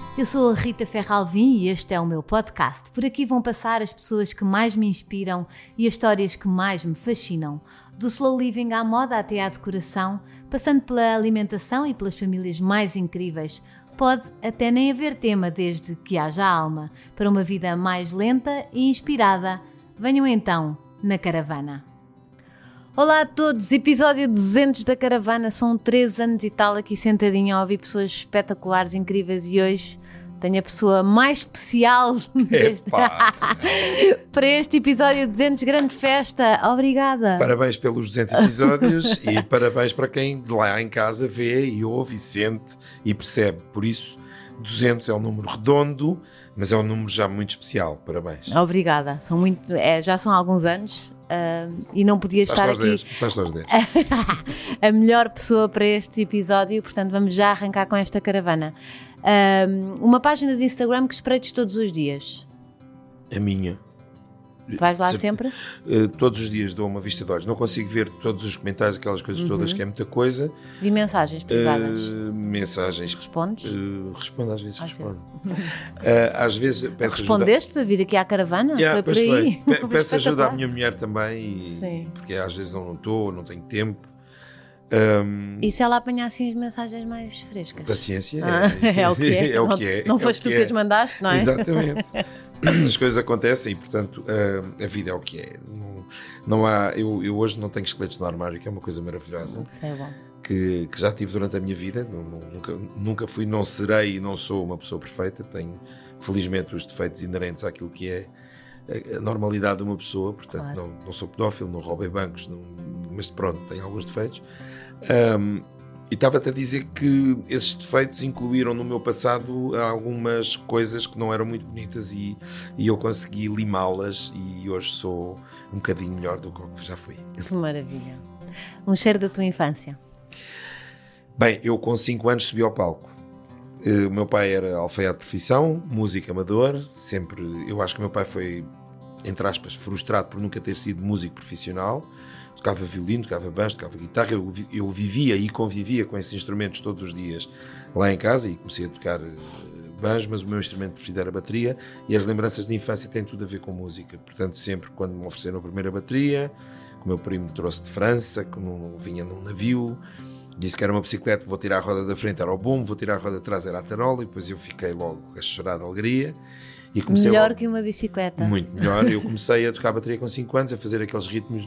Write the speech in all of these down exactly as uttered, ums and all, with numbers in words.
Eu sou a Rita Ferralvim e este é o meu podcast. Por aqui vão passar as pessoas que mais me inspiram e as histórias que mais me fascinam. Do slow living à moda até à decoração, passando pela alimentação e pelas famílias mais incríveis. Pode até nem haver tema desde que haja alma, para uma vida mais lenta e inspirada. Venham então na Caravana. Olá a todos, episódio duzentos da Caravana, são três anos e tal aqui sentadinha a ouvir pessoas espetaculares, incríveis, e hoje tenho a pessoa mais especial deste... para este episódio duzentos, grande festa, obrigada. Parabéns pelos duzentos episódios e parabéns para quem lá em casa vê e ouve e sente e percebe, por isso duzentos é um número redondo, mas é um número já muito especial, parabéns. Obrigada, são muito, é, já são há alguns anos. Uh, e não podia estar aqui aos dez. A melhor pessoa para este episódio, portanto vamos já arrancar com esta caravana. Uh, uma página de Instagram que espreites todos os dias. A minha. Vais lá sempre? Uh, todos os dias dou uma vista de olhos. Não consigo ver todos os comentários, aquelas coisas uhum. todas, que é muita coisa. E mensagens privadas? Uh, mensagens. Respondes? Uh, respondo, às vezes às respondo. Vezes. uh, às vezes peço Respondeste ajuda. Para vir aqui à caravana? Yeah, foi por aí? Foi. Peço ajuda à minha mulher também, e, Sim. porque às vezes não estou, não tenho tempo. Um, e se ela apanhar assim as mensagens mais frescas? Paciência. Ah, é, é o que é. é, o não, que é não é foste tu que, que as mandaste, não é? Exatamente. As coisas acontecem e, portanto, a, a vida é o que é. Não, não há, eu, eu hoje não tenho esqueletos no armário, que é uma coisa maravilhosa. Isso é bom. Que, que já tive durante a minha vida. Não, não, nunca, nunca fui, não serei e não sou uma pessoa perfeita. Tenho, felizmente, os defeitos inerentes àquilo que é a normalidade de uma pessoa. Portanto, claro. não, não sou pedófilo, não roubei bancos, não, mas pronto, tenho alguns defeitos. Um, e estava-te a dizer que esses defeitos incluíram no meu passado algumas coisas que não eram muito bonitas e, e eu consegui limá-las e hoje sou um bocadinho melhor do que já fui. Que maravilha. Um cheiro da tua infância? Bem, eu com cinco anos subi ao palco. O meu pai era alfaiate de profissão, músico amador, sempre, eu acho que o meu pai foi, entre aspas, frustrado por nunca ter sido músico profissional. Tocava violino, tocava banjo, tocava guitarra, eu, eu vivia e convivia com esses instrumentos todos os dias lá em casa e comecei a tocar banjo, mas o meu instrumento preferido era a bateria e as lembranças de infância têm tudo a ver com música, portanto sempre quando me ofereceram a primeira bateria, que o meu primo me trouxe de França, que não vinha num navio, disse que era uma bicicleta, vou tirar a roda da frente, era o bombo, vou tirar a roda de trás, era a tarola, e depois eu fiquei logo a chorar de alegria. E comecei melhor logo, que uma bicicleta. Muito melhor, eu comecei a tocar a bateria com cinco anos, a fazer aqueles ritmos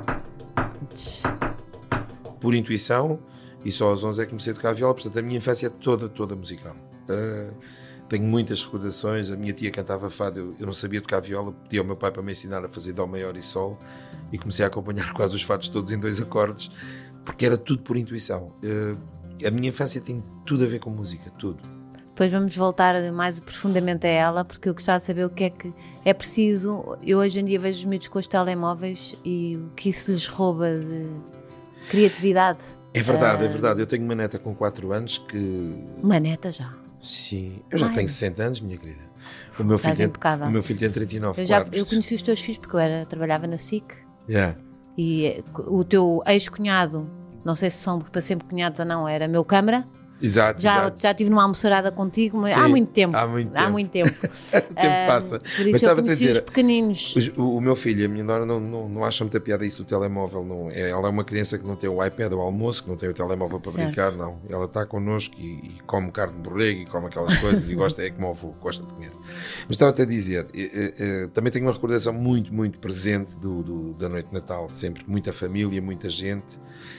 por intuição, e só aos onze é que comecei a tocar a viola. Portanto a minha infância é toda, toda musical. Uh, tenho muitas recordações. A minha tia cantava fado, eu, eu não sabia tocar viola, pedi ao meu pai para me ensinar a fazer dó maior e sol, e comecei a acompanhar quase os fados todos em dois acordes, porque era tudo por intuição. Uh, a minha infância tem tudo a ver com música, tudo. Depois vamos voltar mais profundamente a ela, porque eu gostava de saber o que é que é preciso. Eu hoje em dia vejo os miúdos com os telemóveis e o que isso lhes rouba de criatividade. É verdade, uh... é verdade. Eu tenho uma neta com quatro anos que... Uma neta já? Sim, eu já Ai. tenho sessenta anos, minha querida. O meu, filho tem, o meu filho tem trinta e nove, eu, já, claro. Eu conheci os teus filhos porque eu era, trabalhava na S I C. Yeah. E o teu ex-cunhado, não sei se são para sempre cunhados ou não, era meu câmara. Exato, já, exato. já tive numa almoçarada contigo, mas Sim, há muito tempo. Há muito tempo. Há muito tempo. O tempo passa. Por isso mas eu conheci dizer, os pequeninos. O, o meu filho e a minha nora não, não, não acham muita piada isso do telemóvel. Não, é, ela é uma criança que não tem o iPad ao almoço, que não tem o telemóvel para certo. brincar, não. Ela está connosco e, e come carne de borrego e come aquelas coisas e gosta, é como o avô, gosta de comer. Mas estava-te a dizer, eh, eh, também tenho uma recordação muito, muito presente do, do, da noite de Natal, sempre muita família, muita gente.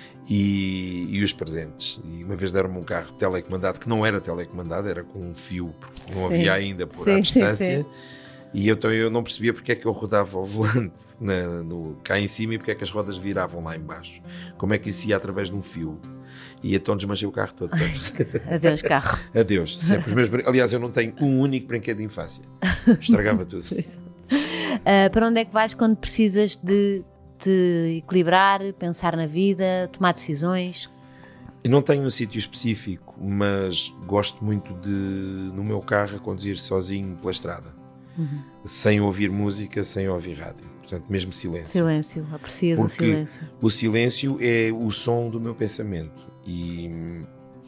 E, e os presentes. E uma vez deram-me um carro telecomandado, que não era telecomandado, era com um fio, porque não sim. havia ainda por sim, à distância. Sim, sim. E eu, então eu não percebia porque é que eu rodava o volante na, no, cá em cima e porque é que as rodas viravam lá em baixo. Como é que isso ia através de um fio. E então desmanchei o carro todo. Ai, adeus carro. Adeus. Sempre os meus brin... Aliás, eu não tenho um único brinquedo de infância. Estragava tudo. uh, para onde é que vais quando precisas de te equilibrar, pensar na vida, tomar decisões? Eu não tenho um sítio específico, mas gosto muito de, no meu carro, a conduzir sozinho pela estrada. Uhum. Sem ouvir música, sem ouvir rádio. Portanto, mesmo silêncio. Silêncio, aprecias o silêncio. O silêncio é o som do meu pensamento. E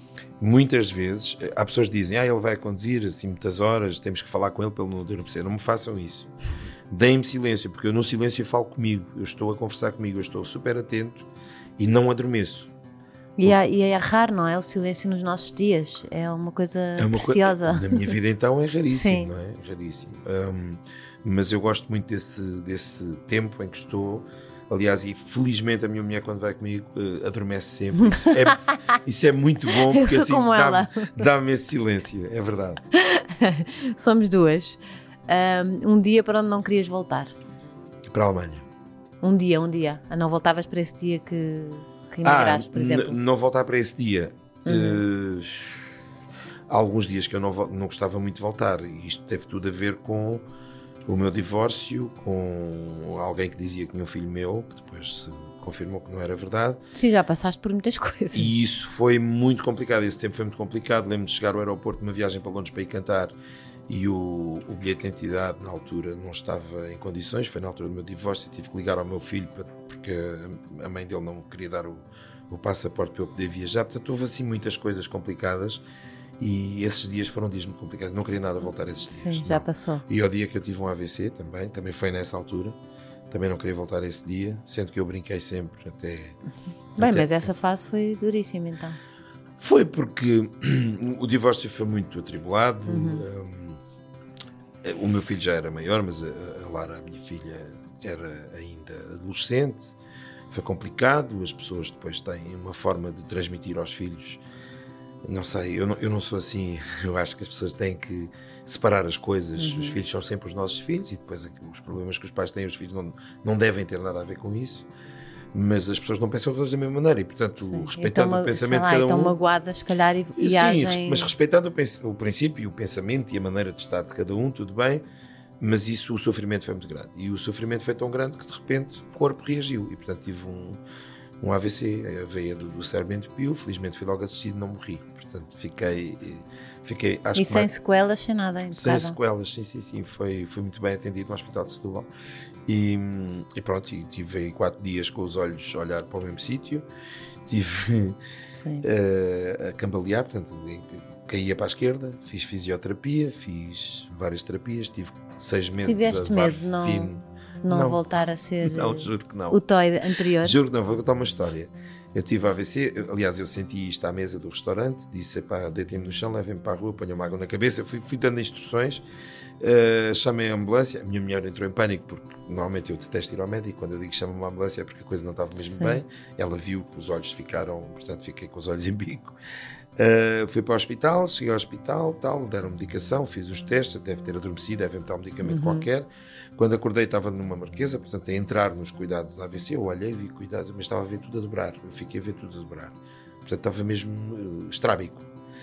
Muitas vezes, há pessoas que dizem, ah, ele vai conduzir assim muitas horas, temos que falar com ele para ele não adormecer. Não me façam isso. Deem-me silêncio, porque eu no silêncio falo comigo, eu estou a conversar comigo, eu estou super atento e não adormeço. E é, e é raro, não é? O silêncio nos nossos dias é uma coisa é uma preciosa. Co... Na minha vida, então, é raríssimo, não é? Raríssimo. Um, mas eu gosto muito desse, desse tempo em que estou. Aliás, e felizmente a minha mulher, quando vai comigo, uh, adormece sempre. Isso é, isso é muito bom, porque assim dá-me, dá-me esse silêncio, é verdade. Somos duas. Um, um dia para onde não querias voltar? Para a Alemanha. Um dia, um dia. Ah, não voltavas para esse dia que, que emigraste, ah, por exemplo? N- não voltar para esse dia. Uhum. Uh, há alguns dias que eu não, não gostava muito de voltar. E isto teve tudo a ver com o meu divórcio, com alguém que dizia que tinha um filho meu, que depois se confirmou que não era verdade. Sim, já passaste por muitas coisas. E isso foi muito complicado. Esse tempo foi muito complicado. Lembro-me de chegar ao aeroporto de uma viagem para Londres para ir cantar. E o, o bilhete de identidade na altura não estava em condições, foi na altura do meu divórcio, tive que ligar ao meu filho para, porque a mãe dele não queria dar o, o passaporte para eu poder viajar. Portanto, houve assim muitas coisas complicadas e esses dias foram dias muito complicados, não queria nada voltar a esses dias. Sim, já passou. E ao dia que eu tive um A V C também, também foi nessa altura, também não queria voltar a esse dia, sendo que eu brinquei sempre até... Bem, até, mas essa fase foi duríssima então. Foi porque o divórcio foi muito atribulado. Uhum. um, O meu filho já era maior, mas a, a Lara, a minha filha, era ainda adolescente. Foi complicado, as pessoas depois têm uma forma de transmitir aos filhos. Não sei, eu não, eu não sou assim, eu acho que as pessoas têm que separar as coisas. Uhum. Os filhos são sempre os nossos filhos e depois os problemas que os pais têm, os filhos não, não devem ter nada a ver com isso. Mas as pessoas não pensam todas da mesma maneira e, portanto, sim, respeitando então, o pensamento lá, de cada um... Estão magoadas, se calhar, e, e sim, agem... mas respeitando o, o princípio e o pensamento e a maneira de estar de cada um, tudo bem, mas isso, o sofrimento foi muito grande. E o sofrimento foi tão grande que, de repente, o corpo reagiu. E, portanto, tive um, um A V C, a veia do, do cérebro entupiu, felizmente fui logo assistido e não morri. Portanto, fiquei... fiquei acho e que sem mais... sequelas, sem nada? Sem sequelas, sim, sim, sim. Foi, foi muito bem atendido no Hospital de Setúbal. E, e pronto, e tive quatro dias com os olhos a olhar para o mesmo sítio, tive uh, a cambalear, portanto caía para a esquerda, fiz fisioterapia, fiz várias terapias, tive seis meses Tiveste a medo de não, não, não voltar a ser não, juro que não. O toy anterior? Juro que não, vou contar uma história. Eu tive A V C, aliás, eu senti isto à mesa do restaurante, disse, pá, deitei-me no chão, levem-me para a rua, ponham uma água na cabeça, fui, fui dando instruções, uh, chamei a ambulância, a minha mulher entrou em pânico, porque normalmente eu detesto ir ao médico, quando eu digo que chamo uma ambulância é porque a coisa não estava mesmo Sim. bem, ela viu que os olhos ficaram, portanto fiquei com os olhos em bico. Uh, fui para o hospital, cheguei ao hospital, tal, deram medicação, fiz os testes, deve ter adormecido, deve dar um medicamento uhum. qualquer. Quando acordei estava numa marquesa, portanto a entrar nos cuidados A V C, eu olhei, vi cuidados, mas estava a ver tudo a dobrar, eu fiquei a ver tudo a dobrar, portanto estava mesmo uh, estrábico.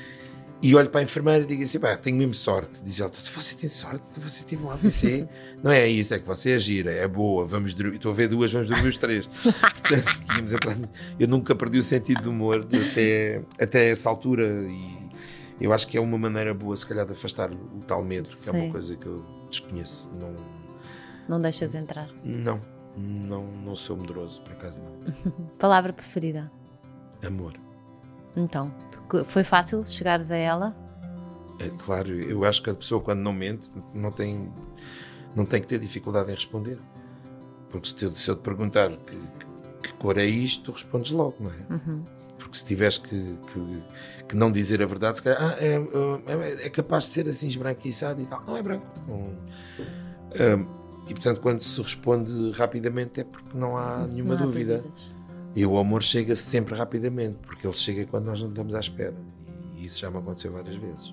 E olho para a enfermeira e digo assim, pá, tenho mesmo sorte. Diz ela, você tem sorte, você teve um A V C. Não é isso, é que você é gira, é boa, vamos dormir, estou a ver duas, vamos dormir os três. Portanto, íamos entrar, eu nunca perdi o sentido do humor de, até, até essa altura e eu acho que é uma maneira boa, se calhar, de afastar o tal medo, que Sim. é uma coisa que eu desconheço. Não, não deixas entrar? Não, não, não sou medroso, por acaso não. Palavra preferida? Amor. Então, foi fácil chegares a ela? É, claro, eu acho que a pessoa quando não mente não tem, não tem que ter dificuldade em responder. Porque se eu, se eu te perguntar que, que cor é isto, tu respondes logo, não é? Uhum. Porque se tiveres que, que, que não dizer a verdade, se calhar, ah, é, é, é capaz de ser assim esbranquiçado e tal. Não é branco. Não, é, e portanto, quando se responde rapidamente é porque não há nenhuma não há dúvida. Dúvidas. E o amor chega sempre rapidamente, porque ele chega quando nós não estamos à espera. E isso já me aconteceu várias vezes.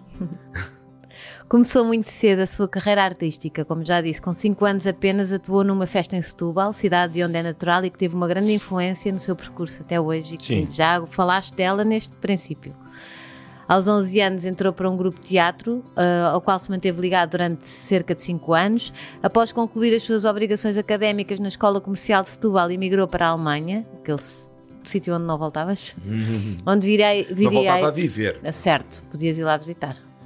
Começou muito cedo a sua carreira artística, como já disse, com cinco anos apenas atuou numa festa em Setúbal, cidade de onde é natural e que teve uma grande influência no seu percurso até hoje. E que já falaste dela neste princípio. Aos onze anos entrou para um grupo de teatro, uh, ao qual se manteve ligado durante cerca de cinco anos. Após concluir as suas obrigações académicas na Escola Comercial de Setúbal, emigrou para a Alemanha, aquele sítio onde não voltavas, onde virei, virei... Não voltava a viver. Certo, podias ir lá visitar.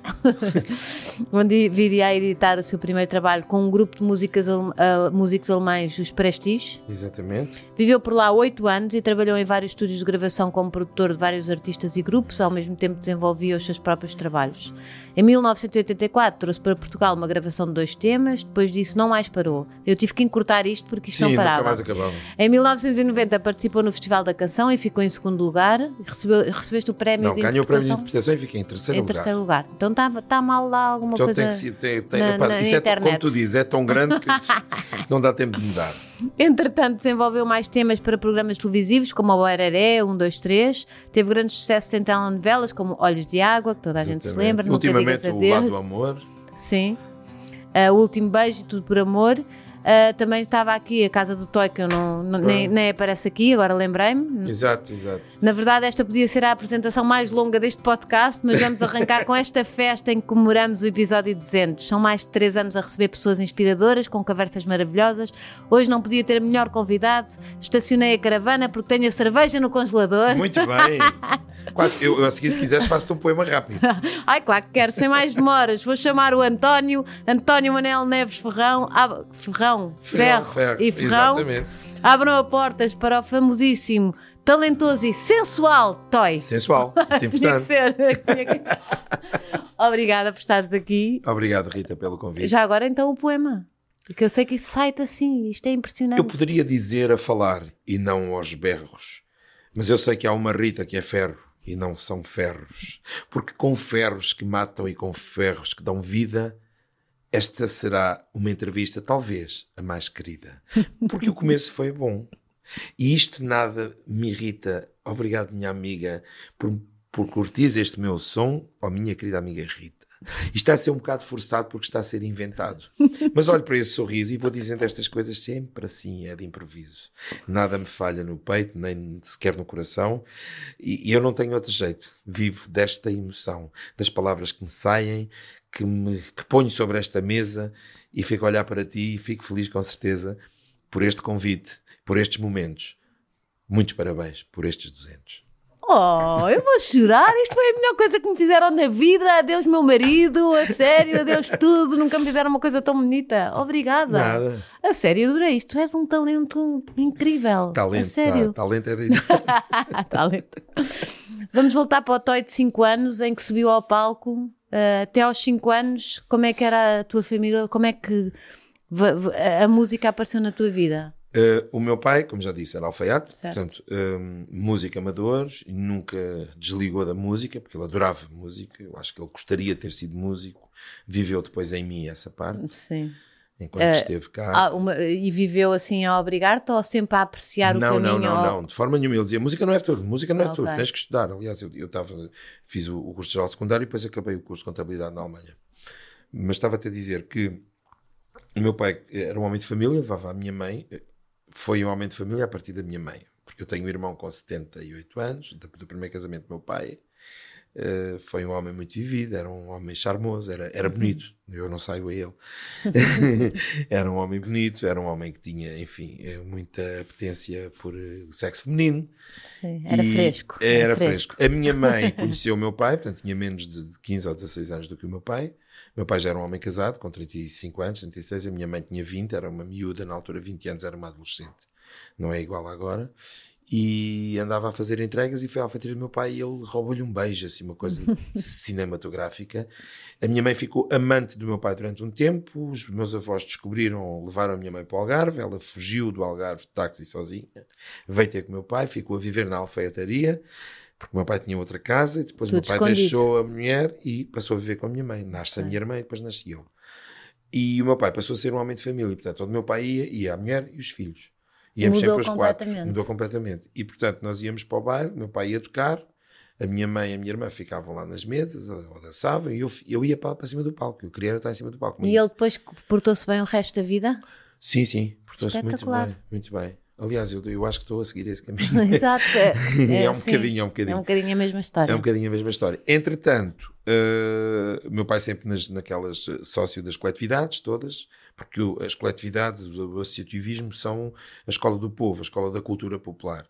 onde viria a editar o seu primeiro trabalho com um grupo de músicas, uh, músicos alemães, os Prestige. Exatamente. Viveu por lá oito anos e trabalhou em vários estúdios de gravação como produtor de vários artistas e grupos, ao mesmo tempo desenvolvia os seus próprios trabalhos. Em mil novecentos e oitenta e quatro trouxe para Portugal uma gravação de dois temas, depois disso não mais parou. Eu tive que encurtar isto porque isto Sim, não parava. nunca mais acabava. Em mil novecentos e noventa participou no Festival da Canção e ficou em segundo lugar. Recebeu, recebeste o prémio não, de ganhou o prémio de interpretação interpretação e fiquei em terceiro em lugar. terceiro lugar. Então está tá mal lá alguma então coisa tem que ser, tem, tem, na, epá, na, isso na é, internet. como tu dizes, é tão grande que não dá tempo de mudar. Entretanto, desenvolveu mais temas para programas televisivos, como o Araré, um, dois, três. Teve grandes sucessos em telenovelas, como Olhos de Água, que toda a Exatamente. gente se lembra. Não Ultimamente, te digas o adeus. Lado do Amor. Sim. Uh, o Último Beijo e Tudo por Amor. Uh, também estava aqui a Casa do Toy, que eu não, não nem, nem aparece aqui, agora lembrei-me. Exato, exato. Na verdade, esta podia ser a apresentação mais longa deste podcast, mas vamos arrancar com esta festa em que comemoramos o episódio duzentos. São mais de três anos a receber pessoas inspiradoras, com conversas maravilhosas. Hoje não podia ter melhor convidado. Estacionei a caravana porque tenho a cerveja no congelador. Muito bem. Quase, eu, eu a seguir, se quiseres, faço-te um poema rápido. Ai, claro que quero, sem mais demoras. Vou chamar o António, António Manel Neves Ferrão, Ab... Ferrão, Ferro, ferro, e Ferrão. Exatamente. Abram a portas para o famosíssimo, talentoso e sensual Toy. Sensual, muito Tinha que importante. ser. Tinha que... Obrigada por estares aqui. Obrigado, Rita, pelo convite. Já agora então o poema. Porque eu sei que isso sai-te assim, isto é impressionante. Eu poderia dizer a falar e não aos berros, mas eu sei que há uma Rita que é ferro e não são ferros, porque com ferros que matam e com ferros que dão vida, esta será uma entrevista talvez a mais querida, porque o começo foi bom e isto nada me irrita. Obrigado, minha amiga, por, por curtires este meu som, ó minha querida amiga Rita. Isto está a ser um bocado forçado porque está a ser inventado. Mas olho para esse sorriso e vou dizendo estas coisas sempre assim, é de improviso. Nada me falha no peito, nem sequer no coração. E, e eu não tenho outro jeito. Vivo desta emoção, das palavras que me saem, que, me, que ponho sobre esta mesa e fico a olhar para ti e fico feliz com certeza por este convite, por estes momentos. Muitos parabéns por estes duzentos. Oh, eu vou chorar, isto foi a melhor coisa que me fizeram na vida. Adeus meu marido, a sério, adeus tudo. Nunca me fizeram uma coisa tão bonita. Obrigada. Nada. A sério, eu adorei isto. Tu és um talento incrível. Talento, a sério. Tá, talento é de... Talento. Vamos voltar para o Toy de cinco anos, em que subiu ao palco. Uh, até aos cinco anos, como é que era a tua família? Como é que a música apareceu na tua vida? Uh, o meu pai, como já disse, era alfaiate, certo. Portanto, um, músico amador, e nunca desligou da música, porque ele adorava música. Eu acho que ele gostaria de ter sido músico. Viveu depois em mim essa parte, sim. enquanto uh, esteve cá. Ah, uma, e viveu assim a obrigar-te ou sempre a apreciar não, o caminho? Não, não, ou... não, de forma nenhuma. Ele dizia, música não é tudo, música não é okay. tudo, tens que estudar. Aliás, eu, eu tava, fiz o, o curso de geral secundário e depois acabei o curso de contabilidade na Alemanha. Mas estava-te a dizer que o meu pai era um homem de família, levava a minha mãe... Foi um homem de família a partir da minha mãe, porque eu tenho um irmão com setenta e oito anos, do, do primeiro casamento do meu pai. Uh, foi um homem muito vivido, era um homem charmoso, era, era bonito, eu não saio a ele. Era um homem bonito, era um homem que tinha, enfim, muita apetência por uh, sexo feminino. Sim, era fresco. Era, era fresco. fresco. A minha mãe conheceu o meu pai, portanto tinha menos de quinze ou dezasseis anos do que o meu pai. Meu pai já era um homem casado, com trinta e cinco anos, trinta e seis, a minha mãe tinha vinte, era uma miúda, na altura vinte anos, era uma adolescente, não é igual agora, e andava a fazer entregas e foi à alfaiataria do meu pai e ele roubou-lhe um beijo, assim, uma coisa cinematográfica. A minha mãe ficou amante do meu pai durante um tempo, os meus avós descobriram, levaram a minha mãe para o Algarve, ela fugiu do Algarve de táxi sozinha, veio ter com o meu pai, ficou a viver na alfaiataria, porque o meu pai tinha outra casa e depois o meu pai escondido. Deixou a mulher e passou a viver com a minha mãe. Nasce okay. a minha irmã e depois nasci eu. E o meu pai passou a ser um homem de família. Portanto, onde o meu pai ia, ia a mulher e os filhos. Íamos Mudou sempre os quatro. completamente. Mudou completamente. E, portanto, nós íamos para o bairro, o meu pai ia tocar, a minha mãe e a minha irmã ficavam lá nas mesas, ou dançavam, e eu, eu ia para, para cima do palco. Eu queria estar em cima do palco. E ele depois portou-se bem o resto da vida? Sim, sim. Portou-se muito bem. Muito bem. Aliás, eu, eu acho que estou a seguir esse caminho. Exato. É, é, um sim, bocadinho, é um bocadinho. É um bocadinho a mesma história. É um bocadinho a mesma história. Entretanto, uh, meu pai sempre nas, naquelas sócio das coletividades todas, porque o, as coletividades, o, o associativismo são a escola do povo, a escola da cultura popular.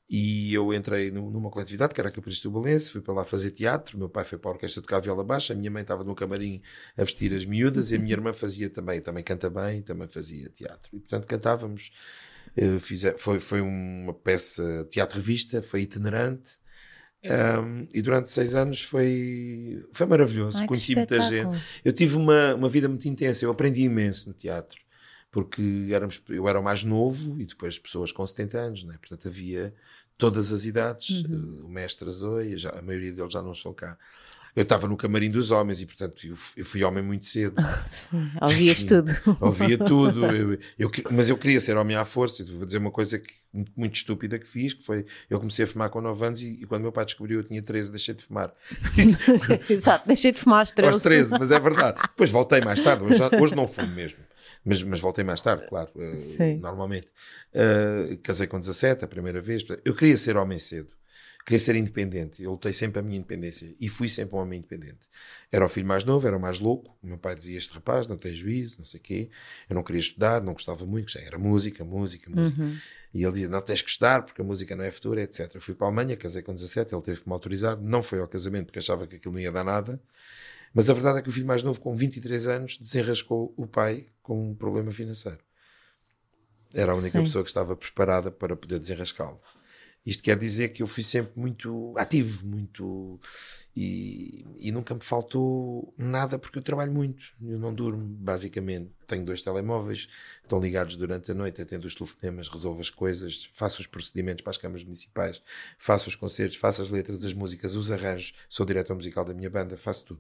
E eu entrei no, numa coletividade que era a Capricho do Balenço, fui para lá fazer teatro, meu pai foi para a orquestra tocar viola baixa, a minha mãe estava no camarim a vestir as miúdas e a minha irmã fazia também, também canta bem, também fazia teatro. E portanto cantávamos, fiz, foi, foi uma peça teatro-revista, foi itinerante, um, e durante seis anos foi, foi maravilhoso. Ai, conheci muita gente. Eu tive uma, uma vida muito intensa, eu aprendi imenso no teatro, porque éramos, eu era o mais novo e depois pessoas com setenta anos, né? Portanto havia todas as idades, uhum. O mestre Zoe, já, a maioria deles já não estão cá. Eu estava no camarim dos homens e, portanto, eu, eu fui homem muito cedo. Sim, ouvias tudo. Ouvia tudo. Eu, eu, mas eu queria ser homem à força. Eu vou dizer uma coisa que, muito, muito estúpida que fiz, que foi, eu comecei a fumar com nove anos e, e quando meu pai descobriu eu tinha treze, deixei de fumar. Exato, deixei de fumar aos treze. Aos treze, mas é verdade. Depois voltei mais tarde, hoje, hoje não fumo mesmo. Mas, mas voltei mais tarde, claro, uh, normalmente. Uh, casei com dezassete, a primeira vez. Eu queria ser homem cedo. Queria ser independente. Eu lutei sempre a minha independência. E fui sempre um homem independente. Era o filho mais novo, era o mais louco. O meu pai dizia, este rapaz não tem juízo, não sei o quê. Eu não queria estudar, não gostava muito. Já era música, música, música. Uhum. E ele dizia, não tens que estudar, porque a música não é futura, etcétera. Eu fui para a Alemanha, casei com dezassete, ele teve que me autorizar. Não foi ao casamento, porque achava que aquilo não ia dar nada. Mas a verdade é que o filho mais novo, com vinte e três anos, desenrascou o pai com um problema financeiro. Era a única Sim. pessoa que estava preparada para poder desenrascá-lo. Isto quer dizer que eu fui sempre muito ativo, muito... E, e nunca me faltou nada, porque eu trabalho muito. Eu não durmo, basicamente. Tenho dois telemóveis, estão ligados durante a noite, atendo os telefonemas, resolvo as coisas, faço os procedimentos para as câmaras municipais, faço os concertos, faço as letras das músicas, os arranjos, sou diretor musical da minha banda, faço tudo.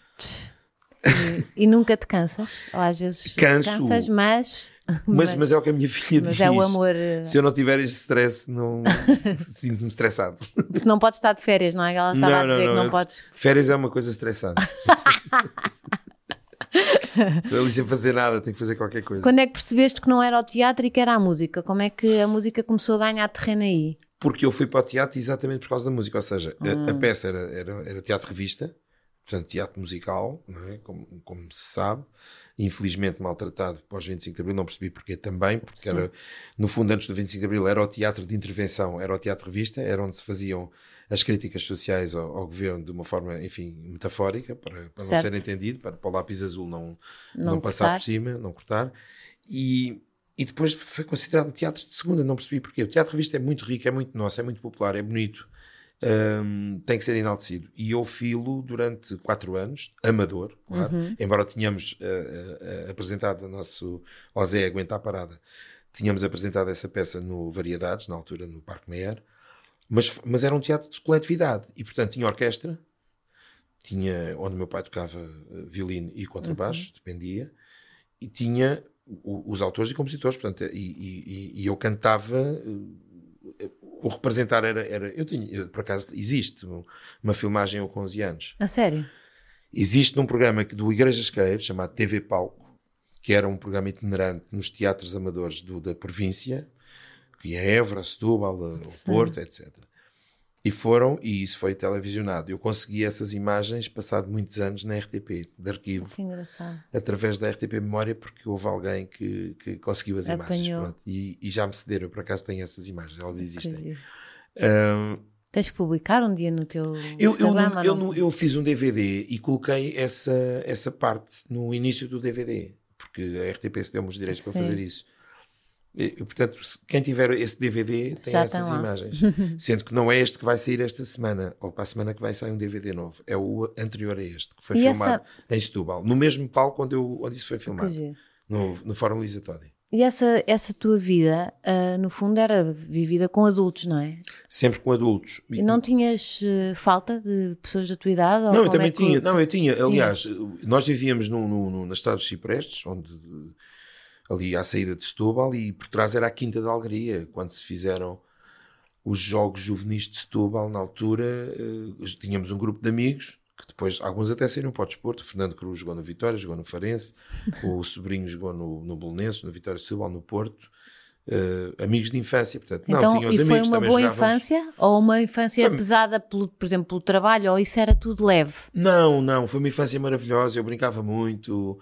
E, e nunca te cansas? Ou às vezes Canso, cansas, mas... Mas, mas é o que a minha filha mas diz. É o amor... Se eu não tiver esse stress, não sinto-me estressado. Não podes estar de férias, não é? Ela estava não, a dizer não, não, que não eu, podes... Férias é uma coisa estressante. Estou ali sem fazer nada, tenho que fazer qualquer coisa. Quando é que percebeste que não era o teatro e que era a música? Como é que a música começou a ganhar terreno aí? Porque eu fui para o teatro exatamente por causa da música. Ou seja, hum. a, a peça era, era, era teatro-revista, portanto teatro musical, não é? como, como se sabe. Infelizmente maltratado pós vinte e cinco de Abril, não percebi porquê também, porque Sim. era, no fundo, antes do vinte e cinco de Abril era o teatro de intervenção, era o teatro-revista, era onde se faziam as críticas sociais ao, ao governo de uma forma, enfim, metafórica, para, para não ser entendido, para, para o lápis azul não, não, não passar por cima, não cortar. E, e depois foi considerado um teatro de segunda, não percebi porquê. O teatro-revista é muito rico, é muito nosso, é muito popular, é bonito. Um, tem que ser enaltecido. E eu filo durante quatro anos, amador, claro, uhum. embora tenhamos uh, uh, apresentado o nosso O Zé Aguenta a Parada, tínhamos apresentado essa peça no Variedades, na altura no Parque Meyer, mas, mas era um teatro de coletividade e portanto tinha orquestra, tinha onde o meu pai tocava violino e contrabaixo, uhum. dependia, e tinha o, os autores e compositores, portanto, e, e, e eu cantava. O representar era, era eu tinha, eu, por acaso existe uma filmagem eu com onze anos. A sério? Existe num programa do Igrejas Queiros, chamado T V Palco, que era um programa itinerante nos teatros amadores do, da província, que é Évora, Setúbal, o Porto, etcétera. E foram, e isso foi televisionado. Eu consegui essas imagens passado muitos anos na R T P, de arquivo, que engraçado. Através da R T P Memória, porque houve alguém que, que conseguiu as Apanhou. imagens. Pronto, e, e já me cederam, eu por acaso tenho essas imagens, elas existem. Um, Tens que publicar um dia no teu eu, Instagram? Eu, eu, não... eu, eu fiz um D V D e coloquei essa, essa parte no início do D V D, porque a R T P se deu-me os direitos Sim. para fazer isso. E, portanto, quem tiver esse D V D tem Já essas imagens. Sendo que não é este que vai sair esta semana, ou para a semana que vai sair um D V D novo. É o anterior a este, que foi e filmado essa... em Setúbal. No mesmo palco onde, eu, onde isso foi filmado. No, no Fórum Lisa Todi. E essa, essa tua vida, uh, no fundo, era vivida com adultos, não é? Sempre com adultos. E não tinhas uh, falta de pessoas da tua idade? Não, eu também é tinha. Não, eu tinha. Aliás, tinha? nós vivíamos no, no, no, na Estrada dos Ciprestes, onde... ali à saída de Setúbal, e por trás era a Quinta da Alegria, quando se fizeram os Jogos Juvenis de Setúbal, na altura, uh, tínhamos um grupo de amigos, que depois, alguns até saíram para o desporto. O Fernando Cruz jogou no Vitória, jogou no Farense, o sobrinho jogou no, no Belenenses, no Vitória de Setúbal, no Porto, uh, amigos de infância. Portanto, então, não, tinha os e amigos, foi uma também boa jogávamos. infância ou uma infância Foi... pesada, pelo, por exemplo, pelo trabalho, ou isso era tudo leve? Não, não, foi uma infância maravilhosa, eu brincava muito,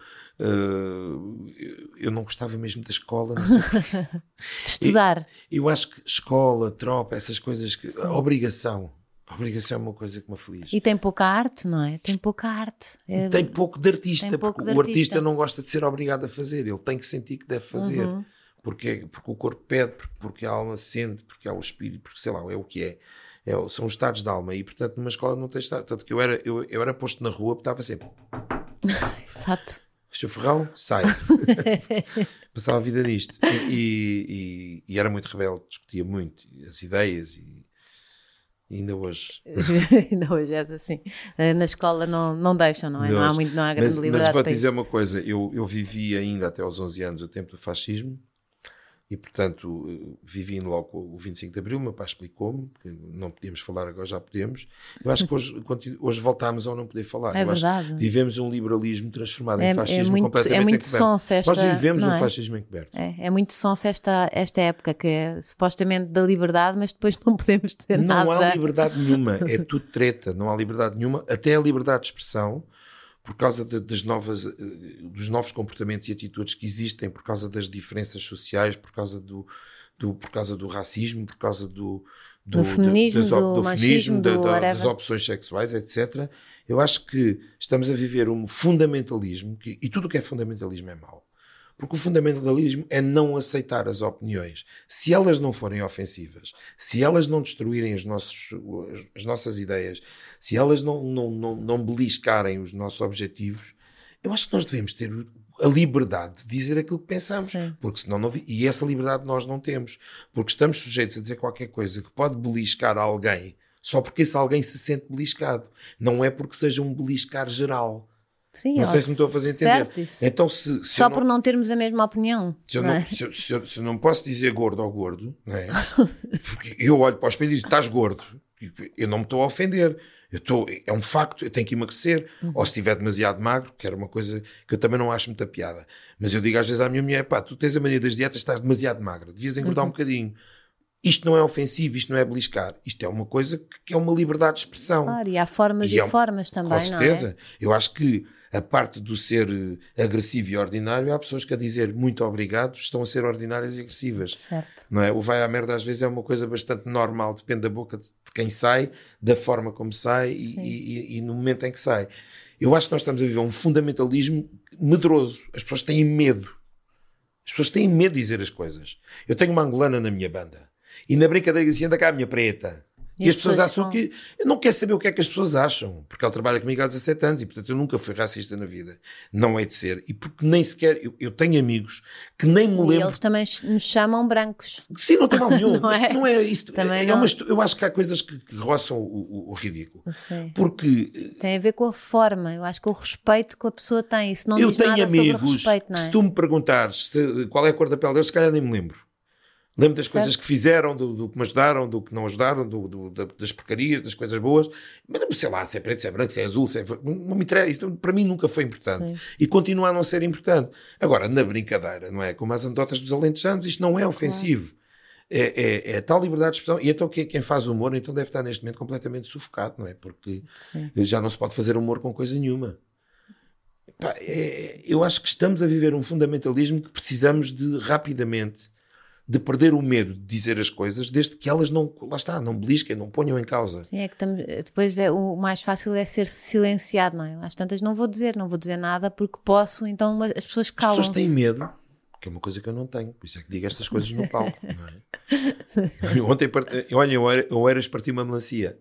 uh, eu não gostava mesmo da escola, não sei de estudar. E, eu acho que escola, tropa, essas coisas, que, a obrigação, a obrigação é uma coisa que me aflige. E tem pouca arte, não é? Tem pouca arte. É... Tem pouco de artista, tem pouco porque de o artista. artista não gosta de ser obrigado a fazer, ele tem que sentir que deve fazer, uhum. porque, porque o corpo pede, porque, porque a alma sente, porque há o espírito, porque sei lá, é o que é. É, são os estados de alma e, portanto, numa escola não tem estado. Tanto que eu era, eu, eu era posto na rua, estava sempre. Exato. Seu Ferrão, sai. Passava a vida nisto. E, e, e era muito rebelde, discutia muito as ideias e, e ainda hoje. ainda hoje é assim. Na escola não, não deixam, não é? Não, não há, muito, não há grande mas, liberdade. Mas vou-te para dizer isso. uma coisa: eu, eu vivi ainda até aos onze anos o tempo do fascismo. E, portanto, vivi logo o vinte e cinco de Abril, meu pai explicou-me, que não podíamos falar, agora já podemos. Eu acho que hoje, hoje voltámos ao não poder falar. É Eu verdade. Acho que vivemos um liberalismo transformado é, em fascismo é muito, completamente é muito encoberto. sonso esta, Nós vivemos não um é? fascismo encoberto. É, é muito sonso esta, esta época, que é supostamente da liberdade, mas depois não podemos dizer não nada. Não há liberdade nenhuma, é tudo treta, não há liberdade nenhuma, até a liberdade de expressão, por causa de, das novas, dos novos comportamentos e atitudes que existem, por causa das diferenças sociais, por causa do... Do, por causa do racismo, por causa do, do, do feminismo, das, do, do machismo, feminismo, da, do da, whatever. das opções sexuais, etcétera. Eu acho que estamos a viver um fundamentalismo, que, e tudo o que é fundamentalismo é mau. Porque o fundamentalismo é não aceitar as opiniões. Se elas não forem ofensivas, se elas não destruírem os nossos, as nossas ideias, se elas não, não, não, não beliscarem os nossos objetivos, eu acho que nós devemos ter a liberdade de dizer aquilo que pensamos. Sim. Porque senão não vi... E essa liberdade nós não temos. Porque estamos sujeitos a dizer qualquer coisa que pode beliscar alguém só porque esse alguém se sente beliscado. Não é porque seja um beliscar geral. Sim, não sei ó, se me estou a fazer entender. Certo, isso. Então, se, se Só não... por não termos a mesma opinião. Se eu não, não, é? se eu, se eu, se eu não posso dizer gordo ao gordo, não é? Porque eu olho para o espelho e digo, estás gordo. Eu não me estou a ofender. Eu estou, é um facto, eu tenho que emagrecer. Uhum. Ou se estiver demasiado magro, que era uma coisa que eu também não acho muita piada. Mas eu digo às vezes à minha mulher, pá, tu tens a mania das dietas, estás demasiado magra, devias engordar uhum. um bocadinho. Isto não é ofensivo, isto não é beliscar. Isto é uma coisa que é uma liberdade de expressão. Claro, e há formas e, e é, formas também, com certeza. Não é? Eu acho que a parte do ser agressivo e ordinário, há pessoas que a dizer muito obrigado estão a ser ordinárias e agressivas. Certo. Não é? O vai à merda às vezes é uma coisa bastante normal, depende da boca de quem sai, da forma como sai e, e, e no momento em que sai. Eu acho que nós estamos a viver um fundamentalismo medroso. As pessoas têm medo. As pessoas têm medo de dizer as coisas. Eu tenho uma angolana na minha banda e na brincadeira assim, anda cá a minha preta. E, e as pessoas acham são... que... Eu não quero saber o que é que as pessoas acham, porque ela trabalha comigo há dezassete anos e, portanto, eu nunca fui racista na vida. Não é de ser. E porque nem sequer... Eu, eu tenho amigos que nem me lembro... E eles também nos chamam brancos. Sim, não tem mal nenhum. não, mas é? não é isso. Também é não. Uma, eu acho que há coisas que, que roçam o, o, o ridículo. Sim. Porque... Tem a ver com a forma. Eu acho que o respeito que a pessoa tem. Isso não eu diz tenho nada amigos sobre o respeito, não é? que se tu me perguntares se, qual é a cor da pele deles, se calhar nem me lembro. Lembro das certo. coisas que fizeram, do, do que me ajudaram, do que não ajudaram, do, do, das porcarias, das coisas boas. Mas sei lá, se é preto, se é branco, se é azul, se é... não me interessa. Isso para mim nunca foi importante. Sim. E continua a não ser importante. Agora, na brincadeira, não é? Como as anedotas dos alentejanos, isto não é ofensivo. Claro. É, é, é tal liberdade de expressão. E então quem faz humor então deve estar neste momento completamente sufocado, não é? Porque Sim. já não se pode fazer humor com coisa nenhuma. Pá, é, eu acho que estamos a viver um fundamentalismo que precisamos de rapidamente de perder o medo de dizer as coisas, desde que elas não, lá está, não belisquem, não ponham em causa. Sim, é que estamos, depois é, o mais fácil é ser silenciado, não é? Às tantas não vou dizer, não vou dizer nada porque posso, então as pessoas calam-se. As pessoas têm medo, que é uma coisa que eu não tenho, por isso é que digo estas coisas no palco, não é? Ontem, olha, eu era, eu era parti uma melancia.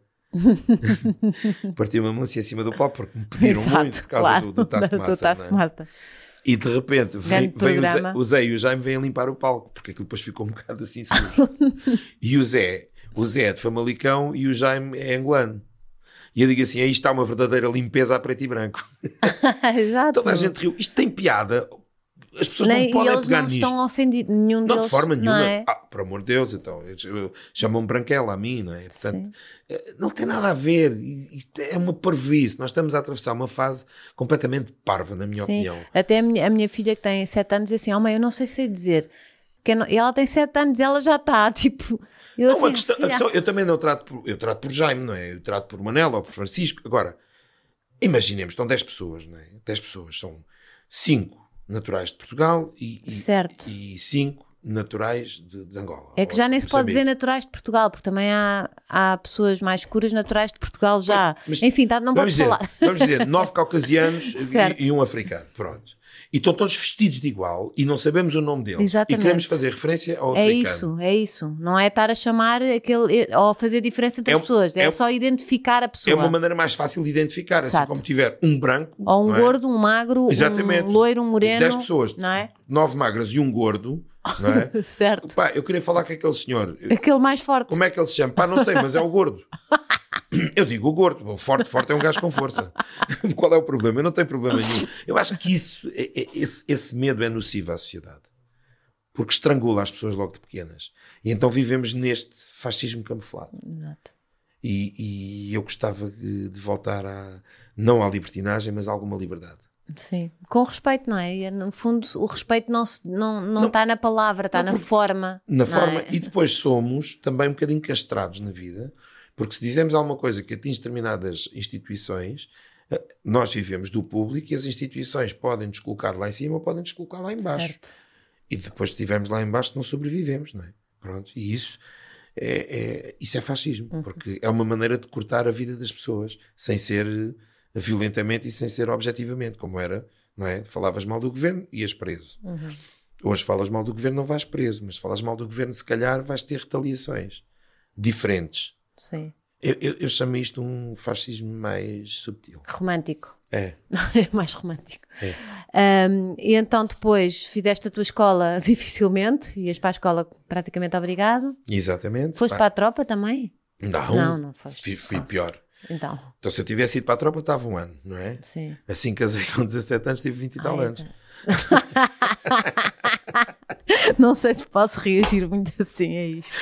Parti uma melancia acima do palco porque me pediram Exato, muito por causa claro, do, do Taskmaster. E de repente vem, vem o, Zé, o Zé e o Jaime vêm limpar o palco, porque aquilo depois ficou um bocado assim sujo. E o Zé, o Zé é de Famalicão e o Jaime é angolano. E eu digo assim, aí está uma verdadeira limpeza a preto e branco. Exato. Toda a gente riu. Isto tem piada. As pessoas Nem, não podem eles pegar não nisto. Estão ofendidos, nenhum não, deles. De forma nenhuma. Não é? Ah, por amor de Deus, então. Chamam-me branquela a mim, não é? Portanto, Sim. não tem nada a ver. Isto é uma parvoíce. Nós estamos a atravessar uma fase completamente parva, na minha Sim. opinião. Até a minha, a minha filha que tem sete anos diz assim, oh mãe, eu não sei se sei dizer Que não, e ela tem sete anos e ela já está, tipo... Eu, não, assim, a questão, a questão, eu também não trato por, eu trato por Jaime, não é? Eu trato por Manela ou por Francisco. Agora, imaginemos, estão dez pessoas, não é? dez pessoas, são cinco naturais de Portugal e, e, e cinco naturais de, de Angola. É que já nem se pode dizer naturais de Portugal, porque também há, há pessoas mais escuras naturais de Portugal já. Mas, mas, Enfim, tá, não podes falar. Vamos dizer, nove caucasianos e, e um africano. Pronto. E estão todos vestidos de igual e não sabemos o nome deles. Exatamente. E queremos fazer referência ao é africano. É isso, é isso. Não é estar a chamar aquele, ou fazer diferença entre é, as pessoas. É, é só identificar a pessoa. É uma maneira mais fácil de identificar. Exato. Assim como tiver um branco... Ou um é? gordo, um magro, Exatamente. um loiro, um moreno. dez pessoas, não é? nove magras e um gordo... Não é? Certo. Pá, eu queria falar com aquele senhor. Aquele mais forte. Como é que ele se chama? Pá, não sei, mas é o gordo. Eu digo o gordo. O forte, forte é um gajo com força. Qual é o problema? Eu não tenho problema nenhum. Eu acho que isso, é, é, esse, esse medo é nocivo à sociedade. Porque estrangula as pessoas logo de pequenas. E então vivemos neste fascismo camuflado. Exato. E, e eu gostava de voltar a, não à libertinagem, mas a alguma liberdade. Sim, com respeito, não é? E, no fundo, o respeito não está não, não não tá na palavra, está na forma. Na forma, é? E depois somos também um bocadinho castrados na vida, porque se dizemos alguma coisa que atinge determinadas instituições, nós vivemos do público e as instituições podem nos colocar lá em cima ou podem nos colocar lá em baixo. Certo. E depois que estivermos lá em baixo não sobrevivemos, não é? Pronto, e isso é, é, isso é fascismo, uhum. Porque é uma maneira de cortar a vida das pessoas, sem ser... violentamente e sem ser objetivamente, como era, não é? Falavas mal do governo, ias preso. Uhum. Hoje falas mal do governo, não vais preso, mas se falas mal do governo, se calhar vais ter retaliações diferentes. Sim. Eu, eu, eu chamo isto um fascismo mais subtil. Romântico. É. É mais romântico. É. Um, e então depois fizeste a tua escola dificilmente, ias para a escola praticamente obrigado. Exatamente. Foste Pá. para a tropa também? Não. Não, não foste. Fui, fui pior. Então. então, se eu tivesse ido para a tropa, estava um ano, não é? Sim. Assim casei com dezassete anos, tive vinte e tal ah, anos. Não sei se posso reagir muito assim a isto.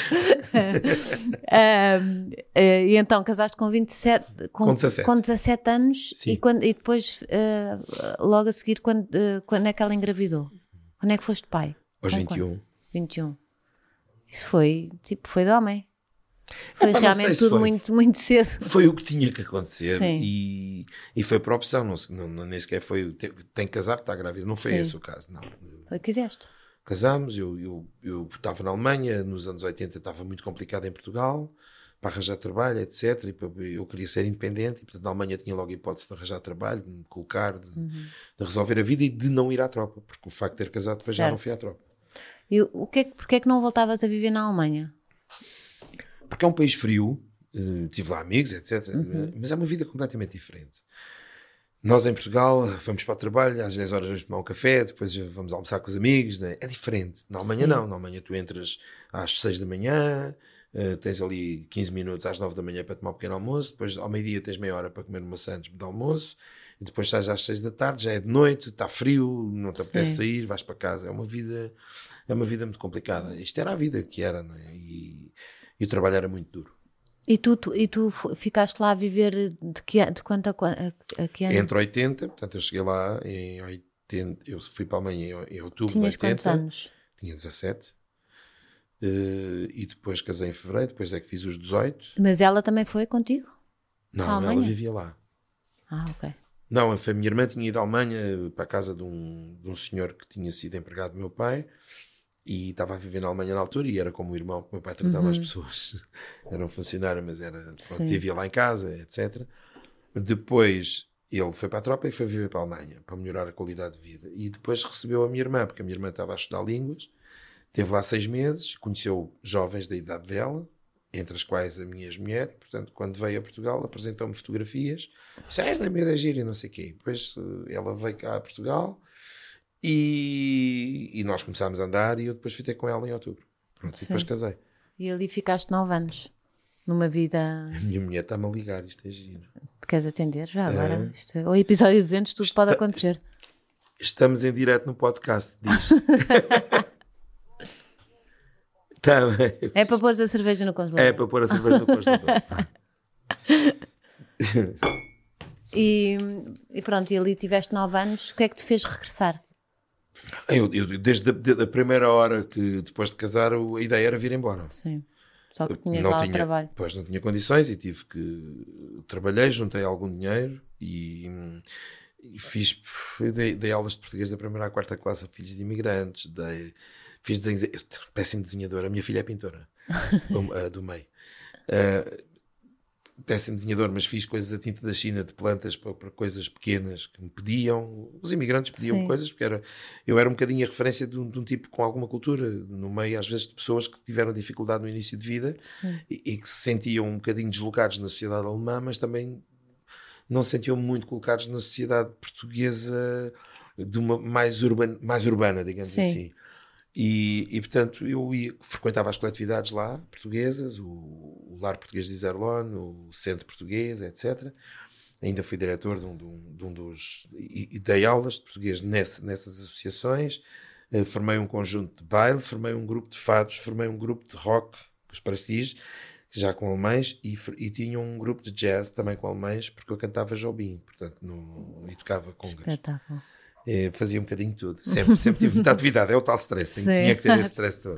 um, e então, casaste com vinte e sete, com, com, dezassete. Com dezassete anos. Sim. E, quando, e depois, uh, logo a seguir, quando, uh, quando é que ela engravidou? Quando é que foste pai? Aos vinte e um. vinte e um. Isso foi, tipo, foi de homem. Foi Epá, realmente tudo foi. muito, muito cedo. Foi o que tinha que acontecer e, e foi por opção, não, não, nem sequer foi tem, tem que casar porque está grávida, não foi Sim. esse o caso, não. Foi que quiseste. Casámos, eu, eu, eu estava na Alemanha, nos anos oitenta estava muito complicado em Portugal, para arranjar trabalho, etcétera. E eu queria ser independente e portanto na Alemanha tinha logo a hipótese de arranjar trabalho, de me colocar, de, uhum. de resolver a vida e de não ir à tropa, porque o facto de ter casado depois certo. Já não fui à tropa. E o que é, porque é que não voltavas a viver na Alemanha? Porque é um país frio, uh, tive lá amigos, etcétera. Uhum. Mas é uma vida completamente diferente. Nós em Portugal vamos para o trabalho, às dez horas vamos tomar um café, depois vamos almoçar com os amigos, né? É diferente. Na Alemanha Sim. não, na Alemanha tu entras às seis da manhã, uh, tens ali quinze minutos às nove da manhã para tomar um pequeno almoço, depois ao meio-dia tens meia hora para comer uma sandes de almoço, e depois estás às seis da tarde, já é de noite, está frio, não te apetece Sim. sair, vais para casa. É uma vida, é uma vida muito complicada. Isto era a vida que era, não é? E, E o trabalho era muito duro. E tu, tu, e tu ficaste lá a viver de, que, de quanto a, a, a que ano? Entre oitenta, portanto eu cheguei lá em oitenta, eu fui para a Alemanha em, em outubro Tinhas de oitenta. Quantos anos? Tinha dezassete. Uh, e depois casei em fevereiro, depois é que fiz os dezoito. Mas ela também foi contigo? Não, ela vivia lá. Ah, ok. Não, a minha irmã tinha ido à Alemanha para a casa de um, de um senhor que tinha sido empregado do meu pai. E estava a viver na Alemanha na altura e era como o irmão que o meu pai tratava uhum. as pessoas. Era um funcionário, mas era, pronto, vivia lá em casa, etcétera. Depois ele foi para a tropa e foi viver para a Alemanha para melhorar a qualidade de vida. E depois recebeu a minha irmã, porque a minha irmã estava a estudar línguas, esteve lá seis meses, conheceu jovens da idade dela, entre as quais a minha ex-mulher. Portanto, quando veio a Portugal, apresentou-me fotografias. Disse, ah, esta é a minha da gira e não sei o quê. Depois ela veio cá a Portugal. E, e nós começámos a andar e eu depois fui ter com ela em outubro. Pronto, e depois casei. E ali ficaste nove anos, numa vida... A minha mulher está-me a ligar, isto é giro. Te queres atender já agora? É. Isto é... O episódio duzentos, tudo Está... pode acontecer. Estamos em direto no podcast, diz. Tá bem. É para pôr a cerveja no congelador. É para pôr a cerveja no congelador. e, e pronto, e ali tiveste nove anos, o que é que te fez regressar? Eu, eu, desde a, a primeira hora que, depois de casar, a ideia era vir embora. Sim. Só que tinhas não lá tinha, o trabalho. Pois não tinha condições e tive que... Trabalhei, juntei algum dinheiro e, e fiz... Dei, dei aulas de português da primeira à quarta classe a filhos de imigrantes, dei, fiz desenhos... Eu, péssimo desenhador, a minha filha é pintora, do, do meio. Uh, péssimo desenhador, mas fiz coisas a tinta da China, de plantas para, para coisas pequenas que me pediam. Os imigrantes pediam Sim. coisas, porque era, eu era um bocadinho a referência de um, de um tipo com alguma cultura, no meio às vezes de pessoas que tiveram dificuldade no início de vida e, e que se sentiam um bocadinho deslocados na sociedade alemã, mas também não se sentiam muito colocados na sociedade portuguesa de uma mais, urban, mais urbana, digamos Sim. assim. E, e, portanto, eu ia, frequentava as coletividades lá, portuguesas, o, o Lar Português de Iserlohn, o Centro Português, etcétera. Ainda fui diretor de um, de um, de um dos... E, e dei aulas de português nesse, nessas associações. Uh, formei um conjunto de baile, formei um grupo de fados, formei um grupo de rock, os Prestige, já com alemães, e, e tinha um grupo de jazz também com alemães, porque eu cantava Jobim, portanto, no, e tocava congas. Espetáculo. É, fazia um bocadinho de tudo. Sempre, sempre tive muita atividade. É o tal stress. Tinha, tinha que ter esse stress todo.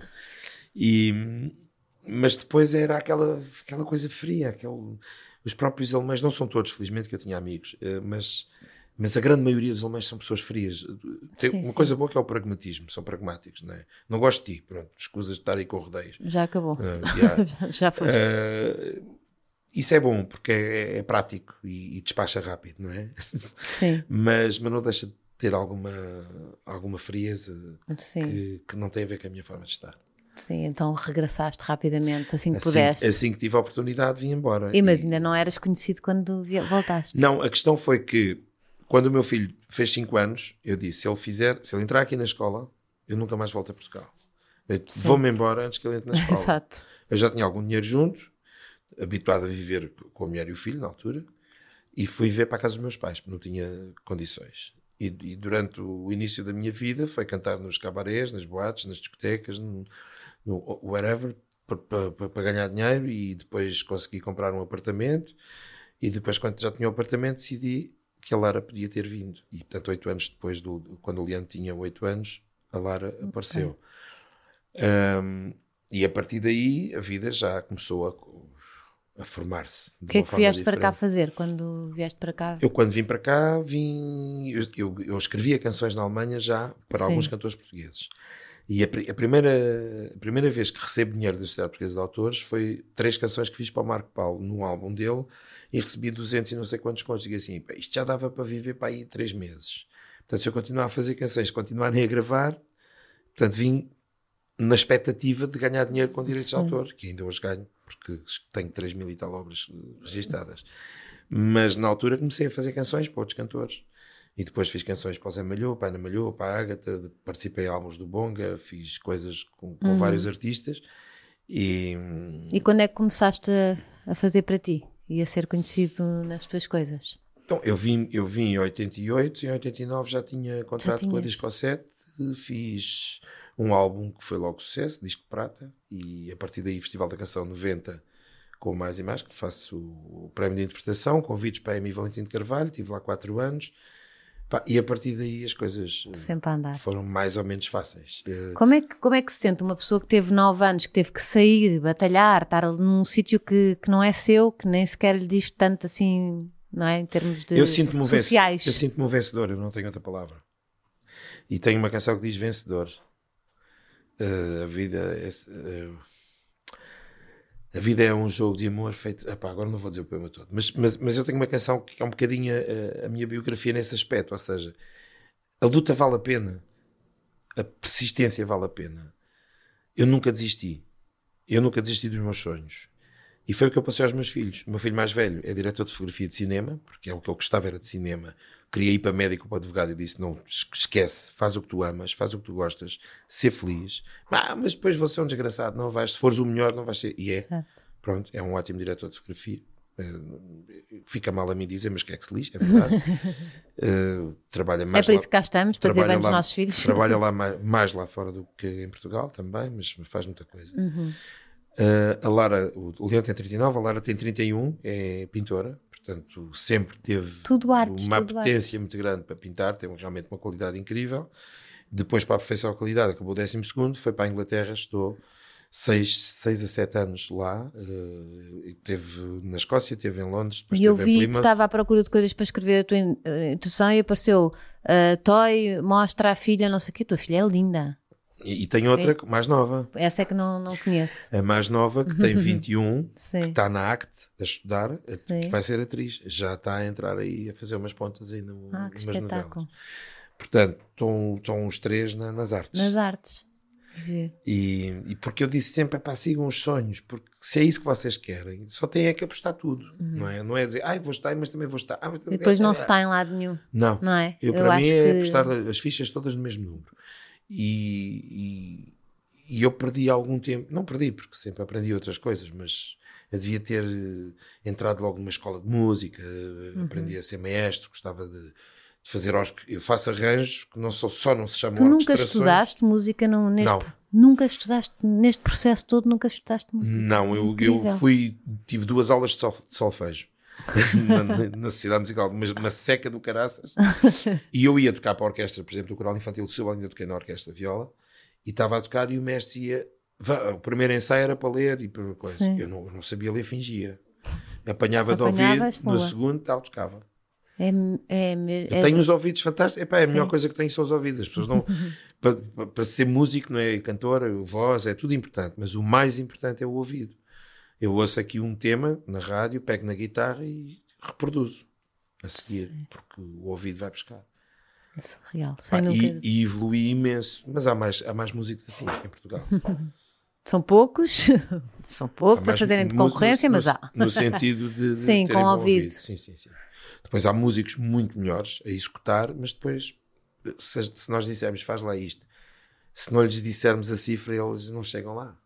E, mas depois era aquela, aquela coisa fria. Aquele, os próprios alemães, não são todos, felizmente, que eu tinha amigos, mas, mas a grande maioria dos alemães são pessoas frias. Tem sim, uma sim. coisa boa que é o pragmatismo. São pragmáticos, não é? Não gosto de ti. Pronto, escusas de estar aí com rodeios. Já acabou. Uh, yeah. já, já foste. Uh, isso é bom, porque é, é prático e, e despacha rápido, não é? Sim. mas, mas não deixa de ter alguma, alguma frieza que, que não tem a ver com a minha forma de estar. Sim, então regressaste rapidamente, assim que assim, pudeste. Assim que tive a oportunidade, vim embora. E, mas e... ainda não eras conhecido quando voltaste? Não, a questão foi que, quando o meu filho fez cinco anos, eu disse, se ele fizer, se ele entrar aqui na escola, eu nunca mais volto a Portugal. Vou-me embora antes que ele entre na escola. Exato. Eu já tinha algum dinheiro junto, habituado a viver com a mulher e o filho, na altura, e fui viver para a casa dos meus pais, porque não tinha condições. E, e durante o início da minha vida foi cantar nos cabarés, nas boates, nas discotecas, no, no whatever, para ganhar dinheiro, e depois consegui comprar um apartamento, e depois, quando já tinha o apartamento, decidi que a Lara podia ter vindo. E, portanto, oito anos depois, do, quando o Leandro tinha oito anos, a Lara okay. apareceu. Um, e a partir daí, a vida já começou a... a formar-se. O que é que vieste diferente. Para cá fazer quando vieste para cá? Eu quando vim para cá, vim, eu, eu, eu escrevia canções na Alemanha já para Sim. alguns cantores portugueses. E a, a, primeira, a primeira vez que recebo dinheiro da Sociedade Portuguesa de Autores foi três canções que fiz para o Marco Paulo, num álbum dele, e recebi duzentos e não sei quantos contos. Digo assim, isto já dava para viver para aí três meses. Portanto, se eu continuar a fazer canções, continuarem a gravar, portanto, vim na expectativa de ganhar dinheiro com direitos Sim. de autor, que ainda hoje ganho, porque tenho três mil e tal obras registadas. Mas na altura comecei a fazer canções para outros cantores. E depois fiz canções para o Zé Malhou, para a Ana Malhou, para a Ágata, participei em álbuns do Bonga, fiz coisas com, com uhum. vários artistas. E... e quando é que começaste a, a fazer para ti? E a ser conhecido nas tuas coisas? Então, eu vim, eu vim em oitenta e oito e em oitenta e nove já tinha contrato já com a Disco sete, fiz um álbum que foi logo sucesso, Disco de Prata, e a partir daí Festival da Canção noventa com Mais e Mais, que faço o prémio de interpretação, convites para a Amy Valentim de Carvalho, estive lá quatro anos, pá, e a partir daí as coisas Sempre a andar. Foram mais ou menos fáceis. Como é, que, como é que se sente uma pessoa que teve nove anos, que teve que sair, batalhar, estar num sítio que, que não é seu, que nem sequer lhe diz tanto assim, não é, em termos de eu sinto-me sociais? Um eu sinto-me um vencedor, eu não tenho outra palavra. E tenho uma canção que diz vencedor. Uh, a vida é uh, a vida é um jogo de amor feito, epá, agora não vou dizer o poema todo, mas, mas, mas eu tenho uma canção que é um bocadinho a, a minha biografia nesse aspecto, ou seja, a luta vale a pena, a persistência vale a pena. Eu nunca desisti, eu nunca desisti dos meus sonhos, e foi o que eu passei aos meus filhos. O meu filho mais velho é diretor de fotografia de cinema, porque é o que eu gostava, era de cinema. Queria ir para médico, para advogado, e disse, não, esquece, faz o que tu amas, faz o que tu gostas, ser feliz. Ah, mas depois vou ser um desgraçado, não vais, se fores o melhor, não vais ser. E é, certo. Pronto, é um ótimo diretor de fotografia. Fica mal a mim dizer, mas que é que se lixe, é verdade. uh, trabalha mais é por lá, isso que cá estamos, para dizer bem dos nossos filhos. Trabalha lá mais, mais lá fora do que em Portugal também, mas faz muita coisa. Uhum. Uh, a Lara, o Leandro tem trinta e nove, a Lara tem trinta e um, é pintora. Portanto, sempre teve tudo artes, uma tudo apetência artes. muito grande para pintar, tem realmente uma qualidade incrível. Depois, para aperfeiçoar a qualidade, acabou o décimo segundo, foi para a Inglaterra, estou seis, seis a sete anos lá, uh, teve na Escócia, teve em Londres, depois e eu teve em vi Plymouth. que estava à procura de coisas para escrever a tua introdução e apareceu uh, Toy, mostra a filha, não sei o quê, a tua filha é linda. E, e tem outra Sim. mais nova. Essa é que não, não conheço. A mais nova, que tem vinte e um, Sim. que está na A C T a estudar, Sim. que vai ser atriz. Já está a entrar aí a fazer umas pontas aí no, ah, que numas espetáculo. novelas. Portanto, estão, estão os três na, nas artes. Nas artes. E, e porque eu disse sempre, pá, sigam os sonhos, porque se é isso que vocês querem, só têm é que apostar tudo, uhum. não é? Não é dizer, ah, vou estar, mas também vou estar. Ah, mas também... E depois não ah, se está em lado nenhum. Não, não é? eu, eu para mim é que... apostar as fichas todas no mesmo número. E, e, e eu perdi algum tempo, não perdi, porque sempre aprendi outras coisas, mas eu devia ter entrado logo numa escola de música, uhum. aprendi a ser maestro, gostava de. De fazer orque... Eu faço arranjos que não sou, só não se chamam orquestrações. Tu nunca estudaste música no, neste... Não. Nunca estudaste, neste processo todo, nunca estudaste música? Não, eu, eu fui, tive duas aulas de, sol, de solfejo na, na Sociedade Musical, mas uma seca do caraças. E eu ia tocar para a orquestra, por exemplo, do Coral Infantil de Setúbal, ainda toquei na orquestra de viola, e estava a tocar e o mestre dizia, o primeiro ensaio era para ler e para coisa. Sim. Eu não, não sabia ler, fingia. Apanhava de ouvido, no segundo tal, tocava. É, é, é, eu tenho os ouvidos fantásticos. Epá, é a Sim. melhor coisa que tenho são os ouvidos. As pessoas não. para, para ser músico, não é? Cantor, voz, é tudo importante, mas o mais importante é o ouvido. Eu ouço aqui um tema na rádio, pego na guitarra e reproduzo a seguir, Sim. porque o ouvido vai buscar. É surreal. Ah, nunca... e, e evolui imenso. Mas há mais, há mais músicos assim em Portugal. São poucos, são poucos a fazerem de concorrência, no, mas no, há. No sentido de, de sim, com ouvido. ouvido. Sim, sim, sim. Depois há músicos muito melhores a executar, mas depois, se, se nós dissermos faz lá isto, se não lhes dissermos a cifra, eles não chegam lá.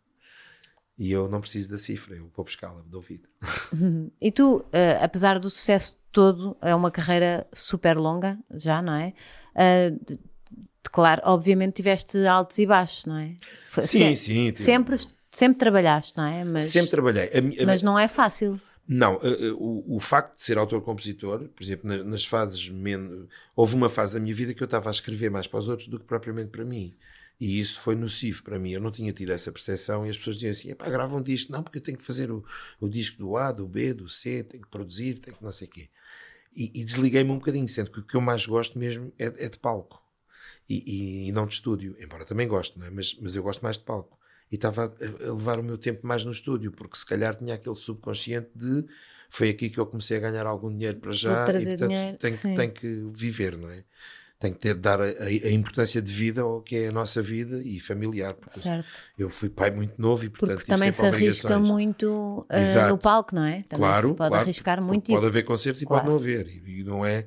E eu não preciso da cifra, eu vou buscá-la de ouvido. Uhum. E tu, uh, apesar do sucesso todo, é uma carreira super longa, já, não é? Uh, de, de, claro, obviamente tiveste altos e baixos, não é? Foi, sim, se, sim. Tive... Sempre, sempre trabalhaste, não é? Mas, sempre trabalhei. A, a, mas não é fácil. Não, uh, uh, o, o facto de ser autor-compositor, por exemplo, nas, nas fases menos... Houve uma fase da minha vida que eu estava a escrever mais para os outros do que propriamente para mim. E isso foi nocivo para mim. Eu não tinha tido essa percepção e as pessoas diziam assim, epá, grava um disco. Não, porque eu tenho que fazer o, o disco do A, do B, do C, tenho que produzir, tenho que não sei o quê. E, e desliguei-me um bocadinho, sendo que o que eu mais gosto mesmo é, é de palco. E, e, e não de estúdio. Embora também gosto, não é? mas, mas eu gosto mais de palco. E estava a levar o meu tempo mais no estúdio, porque se calhar tinha aquele subconsciente de foi aqui que eu comecei a ganhar algum dinheiro para já e portanto dinheiro, tenho, tenho que viver, não é? Tenho que ter, dar a, a importância de vida ao que é a nossa vida e familiar. Porque certo. Eu, eu fui pai muito novo e portanto porque também se arrisca muito uh, no palco, não é? Também claro, se pode claro, arriscar muito. Pode e... haver concertos e claro. pode não haver. E, e não é...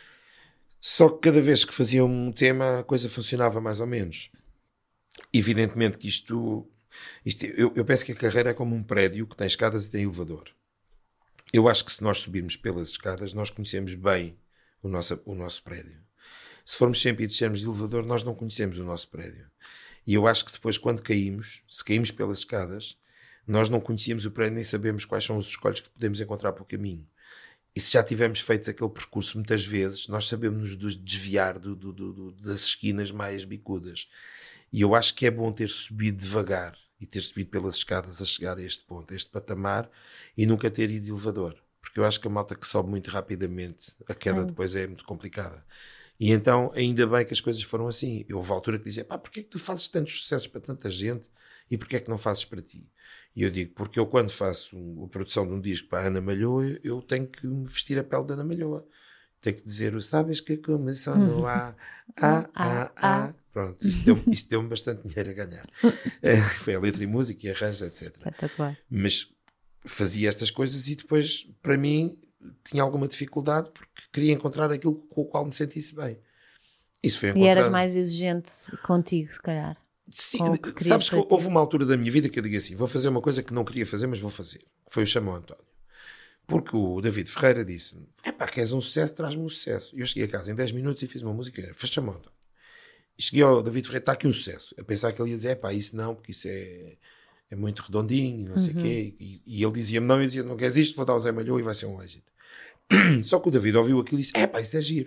Só que cada vez que fazia um tema a coisa funcionava mais ou menos. Evidentemente que isto... Isto, eu, eu penso que a carreira é como um prédio que tem escadas e tem elevador. Eu acho que se nós subirmos pelas escadas, nós conhecemos bem o nosso, o nosso prédio. Se formos sempre e descermos de elevador, nós não conhecemos o nosso prédio. E eu acho que depois, quando caímos, se caímos pelas escadas, nós não conhecemos o prédio nem sabemos quais são os escolhos que podemos encontrar pelo caminho. E se já tivermos feito aquele percurso muitas vezes, nós sabemos nos desviar do, do, do, das esquinas mais bicudas. E eu acho que é bom ter subido devagar e ter subido pelas escadas a chegar a este ponto, a este patamar, e nunca ter ido de elevador. Porque eu acho que a malta que sobe muito rapidamente, a queda é. depois é muito complicada. E então, ainda bem que as coisas foram assim. Eu houve a altura que dizia, pá, porquê é que tu fazes tantos sucessos para tanta gente e porquê é que não fazes para ti? E eu digo, porque eu quando faço a produção de um disco para a Ana Malhoa, eu tenho que me vestir a pele da Ana Malhoa. Tenho que dizer, sabes que começou no A, A, A, A. Pronto, isso deu-me isso deu bastante dinheiro a ganhar. Foi a letra e música e arranjo, etcétera. Mas fazia estas coisas e depois, para mim, tinha alguma dificuldade porque queria encontrar aquilo com o qual me sentisse bem. Isso foi encontrado. E eras mais exigente contigo, se calhar. Sim, que sabes que houve uma altura da minha vida que eu digo assim, vou fazer uma coisa que não queria fazer, mas vou fazer. Foi o Chamou António. Porque o David Ferreira disse-me, epá, queres um sucesso, traz-me um sucesso. E eu cheguei a casa em dez minutos e fiz uma música, foi Chamou António. E cheguei ao David Ferreira, está aqui um sucesso. A pensar que ele ia dizer, epá, isso não, porque isso é, é muito redondinho, não sei o uhum. quê. E, e ele dizia-me não, e eu dizia, não queres isto, vou dar ao Zé Malhoa e vai ser um êxito. Só que o David ouviu aquilo e disse, epá, isso é giro.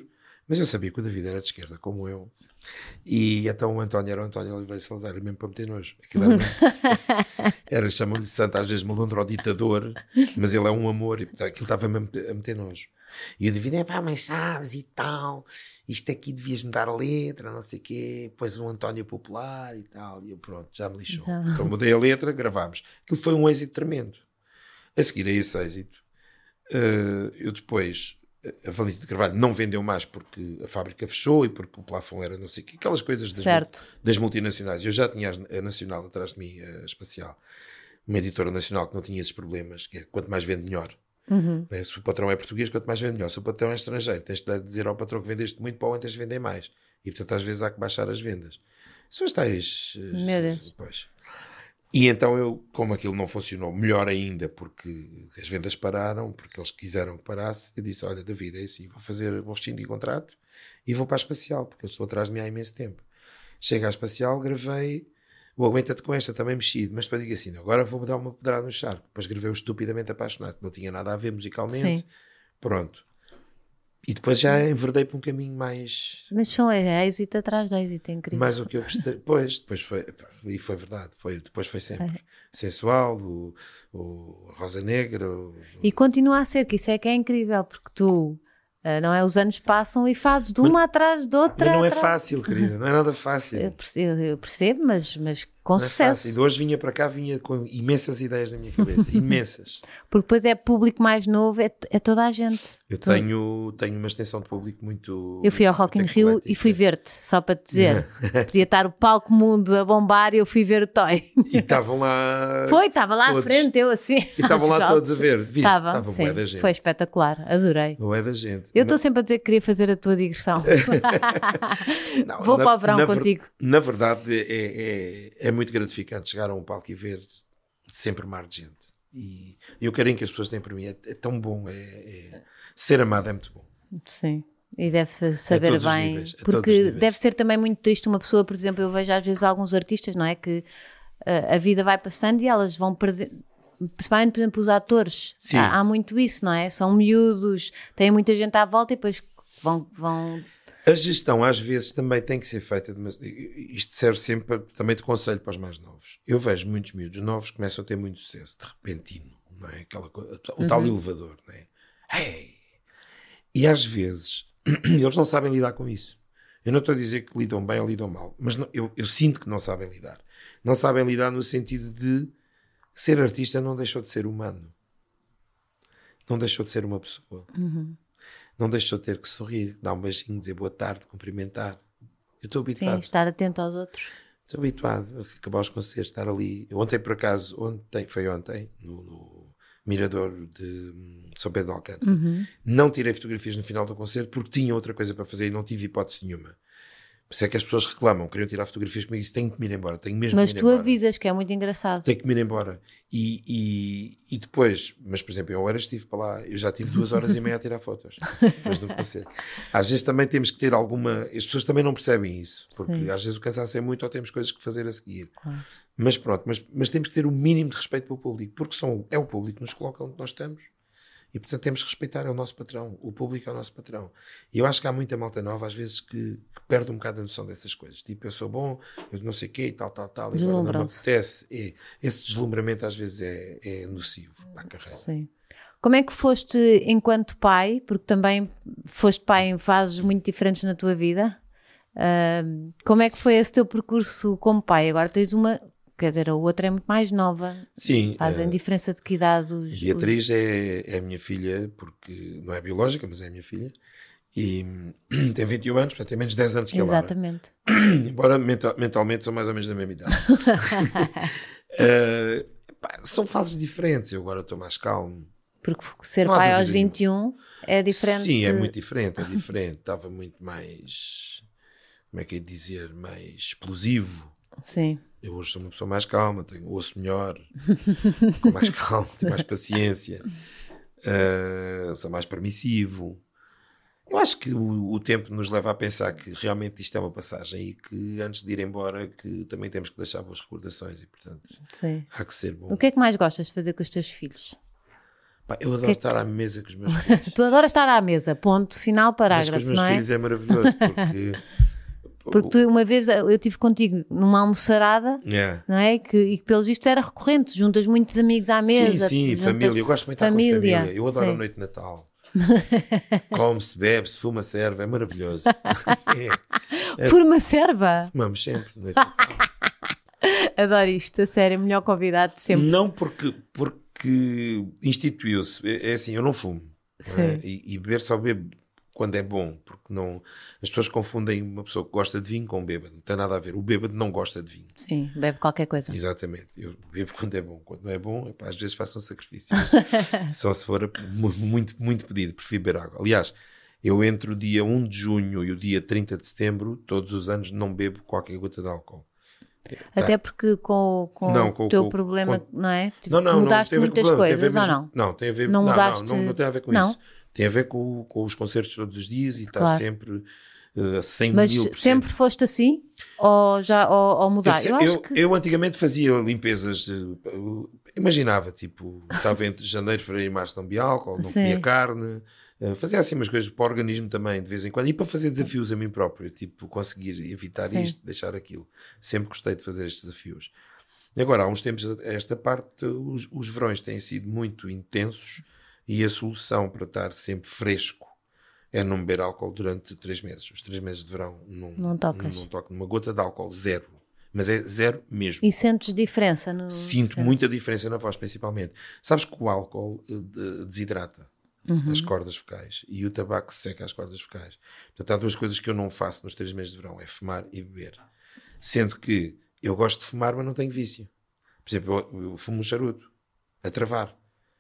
Mas eu sabia que o David era de esquerda, como eu. E então o António era o António Oliveira Salazar, era mesmo para meter nojo. Aquilo era, mesmo, era chamam-lhe santo, às vezes malandro ao ditador, mas ele é um amor, e aquilo estava mesmo a meter nojo. E eu David, é pá, mas sabes e tal, isto aqui devias mudar a letra, não sei o quê, depois um António Popular e tal, e eu pronto, já me lixou. Já. Então mudei a letra, gravámos. Aquilo foi um êxito tremendo. A seguir a esse êxito, eu depois... A Valente de Carvalho não vendeu mais porque a fábrica fechou e porque o plafond era não sei o que, aquelas coisas das, das multinacionais. Eu já tinha a Nacional atrás de mim, a Espacial, uma editora nacional que não tinha esses problemas, que é quanto mais vende, melhor. Uhum. É, se o patrão é português, quanto mais vende, melhor. Se o patrão é estrangeiro, tens de dizer ao patrão que vendeste muito, para o antes vender mais. E portanto, às vezes há que baixar as vendas. São as tais. Meu Deus. Pois. E então eu, como aquilo não funcionou, melhor ainda, porque as vendas pararam, porque eles quiseram que parasse, eu disse, olha, David, é assim, vou fazer, vou rescindir contrato e vou para a Espacial, porque eles estão atrás de mim há imenso tempo. Chego à Espacial, gravei o Aguenta-te com esta, também mexido, mas depois digo assim, agora vou-me dar uma pedrada no charco. Depois gravei o Estupidamente Apaixonado, que não tinha nada a ver musicalmente. Sim. Pronto. E depois já enverdei para um caminho mais... Mas são é êxito atrás de êxito, é incrível. Mais o que eu gostei. Pois, depois foi... E foi verdade. Foi, depois foi sempre é. Sensual, o, o Rosa Negra... O, e continua a ser, que isso é que é incrível, porque tu... Não é? Os anos passam e fazes de uma mas, atrás de outra. Mas não atrás... é fácil, querida. Não é nada fácil. Eu percebo, eu percebo mas, mas com não sucesso. É e de hoje vinha para cá, vinha com imensas ideias na minha cabeça. Imensas. Porque depois é público mais novo, é, é toda a gente. Eu tenho, tenho uma extensão de público muito... Eu fui ao Rock in Rio e fui ver-te, só para te dizer. Podia estar o palco mundo a bombar e eu fui ver o Toy. E estavam lá... Foi, estava lá todos. À frente, eu assim. E estavam lá todos a ver. Viste? Estava, sim, da gente. Foi espetacular, adorei. Não é da gente. Eu estou sempre a dizer que queria fazer a tua digressão. Não, Vou na, para o verão na contigo. Ver, na verdade, é, é, é muito gratificante chegar a um palco e ver sempre mar de gente. E, e o carinho que as pessoas têm por mim é, é tão bom. É, é, ser amado é muito bom. Sim. E deve saber bem. Níveis, porque deve ser também muito triste uma pessoa, por exemplo, eu vejo às vezes alguns artistas, não é? Que uh, a vida vai passando e elas vão perder... Principalmente, por exemplo, os atores. Há, há muito isso, não é? São miúdos, têm muita gente à volta e depois vão... vão... A gestão às vezes também tem que ser feita, mas isto serve sempre também de conselho para os mais novos. Eu vejo muitos miúdos novos que começam a ter muito sucesso, de repentino, não é? Aquela coisa, o uhum. tal elevador, não é? Hey! E às vezes eles não sabem lidar com isso. Eu não estou a dizer que lidam bem ou lidam mal, mas não, eu, eu sinto que não sabem lidar. Não sabem lidar no sentido de ser artista não deixou de ser humano. Não deixou de ser uma pessoa. Uhum. Não deixou de ter que sorrir, dar um beijinho, dizer boa tarde, cumprimentar. Eu estou habituado. Sim, estar atento aos outros. Estou habituado a acabar os concertos, estar ali. Ontem, por acaso, ontem, foi ontem, no, no Mirador de São Pedro de Alcântara. Uhum. Não tirei fotografias no final do concerto porque tinha outra coisa para fazer e não tive hipótese nenhuma. Por isso é que as pessoas reclamam, queriam tirar fotografias comigo e disse, tenho que me ir embora, tenho mesmo mas que me ir tu embora. avisas que é muito engraçado. Tenho que me ir embora. E, e, e depois, mas por exemplo, eu era estive para lá, eu já tive duas horas e meia a tirar fotos. Depois do concerto. Às vezes também temos que ter alguma... As pessoas também não percebem isso, porque sim. Às vezes o cansaço é muito ou temos coisas que fazer a seguir. Claro. Mas pronto, mas, mas temos que ter o mínimo de respeito pelo público, porque são, é o público que nos coloca onde nós estamos. E, portanto, temos que respeitar, é o nosso patrão. O público é o nosso patrão. E eu acho que há muita malta nova, às vezes, que, que perde um bocado a noção dessas coisas. Tipo, eu sou bom, eu não sei o quê, e tal, tal, tal. E agora não me apetece. E esse deslumbramento, às vezes, é, é nocivo para a carreira. Sim. Como é que foste enquanto pai? Porque também foste pai em fases muito diferentes na tua vida. Uh, como é que foi esse teu percurso como pai? Agora tens uma... Quer dizer, a outra é muito mais nova. Sim. Fazem uh, diferença de que idade os... Beatriz é, é a minha filha, porque não é biológica, mas é a minha filha. E tem vinte e um anos, portanto tem menos de dez anos que ela. Exatamente. Embora mental, mentalmente são mais ou menos da mesma idade. uh, pá, são fases diferentes. Eu agora estou mais calmo. Porque ser não pai aos vinte e um é diferente. Sim, é muito diferente. É diferente. Estava muito mais... Como é que é dizer? Mais explosivo. Sim. Eu hoje sou uma pessoa mais calma, tenho ouço melhor, com mais calma, tenho mais paciência, uh, sou mais permissivo. Eu acho que o, o tempo nos leva a pensar que realmente isto é uma passagem e que antes de ir embora que também temos que deixar boas recordações e, portanto, sim. Há que ser bom. O que é que mais gostas de fazer com os teus filhos? Pá, eu adoro que estar que... à mesa com os meus filhos. Tu adoras estar à mesa, ponto, final, parágrafo, Mas com os meus não é? filhos é maravilhoso, porque... Porque tu, uma vez eu estive contigo numa almoçarada, yeah. não é? Que, e que pelos vistos era recorrente, juntas muitos amigos à mesa. Sim, sim, juntas... família. Eu gosto muito de estar família. com família. Eu adoro sim. a noite de Natal. Come-se, bebe-se, fuma, serve, é maravilhoso. é. Fuma, serva? Fumamos sempre, noite de Natal. Adoro isto, a sério, melhor convidado de sempre. Não porque, porque instituiu-se, é, é assim, eu não fumo. Não é? e, e beber só bebo quando é bom, porque não, as pessoas confundem uma pessoa que gosta de vinho com um bêbado, não tem nada a ver, o bêbado não gosta de vinho. Sim, bebe qualquer coisa. Exatamente, eu bebo quando é bom, quando não é bom, epá, às vezes faço um sacrifício, mas só se for muito, muito pedido, prefiro beber água. Aliás, eu entre o dia um de junho e o dia trinta de setembro, todos os anos não bebo qualquer gota de álcool. Até porque com, com não, o teu com, problema, com... não é? Não, não, mudaste não tem muitas problema, coisas, mesmo... ou não? Não, tem a ver, não, não, mudaste... não, não, não tem a ver com não? isso. Tem a ver com, com os concertos todos os dias e estar claro. sempre uh, cem Mas mil por cento. sempre foste assim? Ou, já, ou, ou mudaste? Eu, eu, eu, acho que... eu antigamente fazia limpezas, uh, imaginava, tipo, estava entre janeiro, fevereiro e março, não bebia álcool, não Sim. comia carne, uh, fazia assim umas coisas para o organismo também, de vez em quando, e para fazer desafios a mim próprio, tipo, conseguir evitar Sim. isto, deixar aquilo. Sempre gostei de fazer estes desafios. E agora, há uns tempos, esta parte, os, os verões têm sido muito intensos e a solução para estar sempre fresco é não beber álcool durante três meses. Os três meses de verão não, não tocas. Não, não toco numa gota de álcool, zero. Mas é zero mesmo. E sentes diferença? No... Sinto muita diferença na voz, principalmente. Sabes que o álcool uh, desidrata uhum. as cordas vocais e o tabaco seca as cordas vocais. Portanto, há duas coisas que eu não faço nos três meses de verão, é fumar e beber. Sendo que eu gosto de fumar, mas não tenho vício. Por exemplo, eu, eu fumo um charuto, a travar.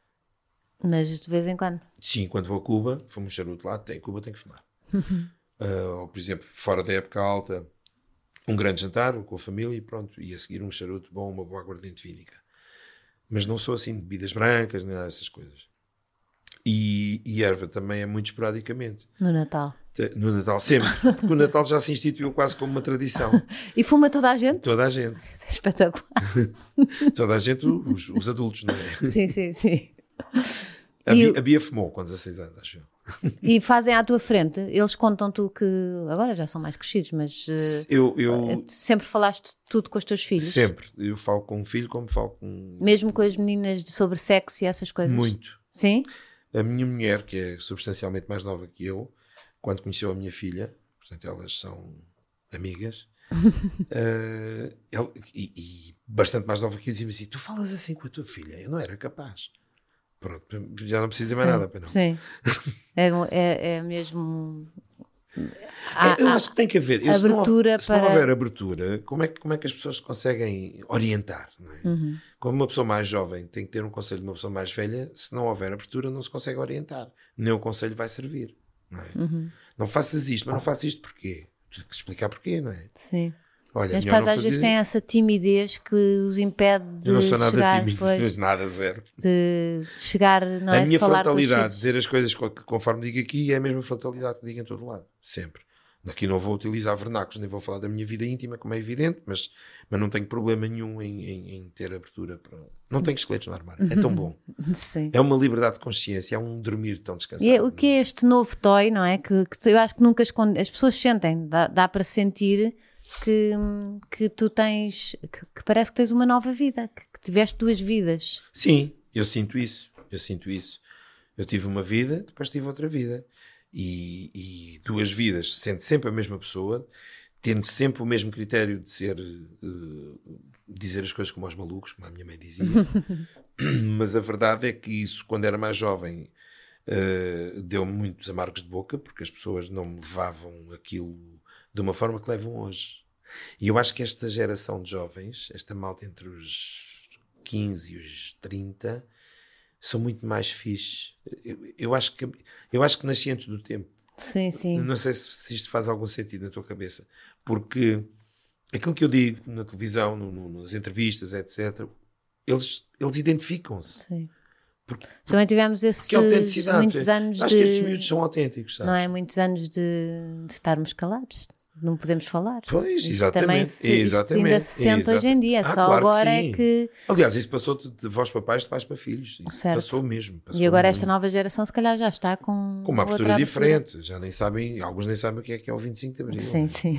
Mas de vez em quando? Sim, quando vou a Cuba, fumo um charuto lá, tem Cuba, tenho que fumar. Uhum. Uh, ou, por exemplo, fora da época alta, um grande jantar com a família e pronto, e a seguir um charuto bom, uma boa aguardente vínica. Mas não sou assim de bebidas brancas, nem nada dessas coisas. E, e erva também é muito esporadicamente. No Natal? No Natal, sempre. Porque o Natal já se instituiu quase como uma tradição. E fuma toda a gente? Toda a gente. Isso é espetacular. Toda a gente, os, os adultos, não é? Sim, sim, sim. A Bia, a Bia fumou com dezasseis anos, acho eu. E fazem à tua frente, eles contam-te que agora já são mais crescidos, mas eu, eu, sempre falaste tudo com os teus filhos? Sempre, eu falo com um filho como falo com... Mesmo com as meninas de sobre sexo e essas coisas? Muito. Sim? A minha mulher, que é substancialmente mais nova que eu, quando conheceu a minha filha, portanto elas são amigas, uh, ele, e, e bastante mais nova que eu, dizia-me assim, tu falas assim com a tua filha? Eu não era capaz. Pronto, já não precisa mais nada para não. Sim, é, é, é mesmo... Há, eu acho que tem que haver. Eu, abertura se, não, para... se não houver abertura, como é, que, como é que as pessoas conseguem orientar? Não é? Uhum. Como uma pessoa mais jovem tem que ter um conselho de uma pessoa mais velha, se não houver abertura não se consegue orientar. Nem o conselho vai servir. Não é? Uhum. Não faças isto, mas não faças isto porquê? Tens que explicar porquê, não é? Sim. Olha, as pais às vezes têm essa timidez que os impede de eu não sou nada chegar tímido, depois, nada, zero. De, de chegar, não a é? minha falar frontalidade, dizer as coisas conforme digo aqui, é a mesma frontalidade que digo em todo lado, sempre. Aqui não vou utilizar vernáculos, nem vou falar da minha vida íntima, como é evidente, mas, mas não tenho problema nenhum em, em, em ter abertura para... Não tenho esqueletos no armário, é tão bom. Sim. É uma liberdade de consciência, é um dormir tão descansado. E é, o que é este novo toy, não é? Que, que eu acho que nunca esconde... As pessoas sentem, dá, dá para sentir que, que tu tens... Que, que parece que tens uma nova vida, que, que tiveste duas vidas. Sim, eu sinto isso, eu sinto isso. Eu tive uma vida, depois tive outra vida. E, e duas vidas, sendo sempre a mesma pessoa, tendo sempre o mesmo critério de ser, uh, dizer as coisas como aos malucos, como a minha mãe dizia. Mas a verdade é que isso, quando era mais jovem, uh, deu-me muitos amargos de boca, porque as pessoas não me levavam aquilo de uma forma que levam hoje. E eu acho que esta geração de jovens, esta malta entre os quinze e os trinta, são muito mais fixe. Eu, eu, acho que, eu acho que nasci antes do tempo. Sim, sim. Não sei se, se isto faz algum sentido na tua cabeça. Porque aquilo que eu digo na televisão, no, no, nas entrevistas, etcétera, eles, eles identificam-se. Sim. Porque, também tivemos esses muitos anos acho de... que estes miúdos são autênticos, sabes? Não é? Muitos anos de, de estarmos calados. não podemos falar. Pois, isto exatamente. Também se, exatamente. ainda se sente Exatamente. hoje em dia, ah, só claro agora que é que... Aliás, isso passou de, de vós para pais, de pais para filhos. Isso certo. Passou mesmo. Passou e agora muito. esta nova geração se calhar já está com... Com uma abertura outra diferente. abertura. Já nem sabem, alguns nem sabem o que é que é o vinte e cinco de Abril. Sim, né? sim.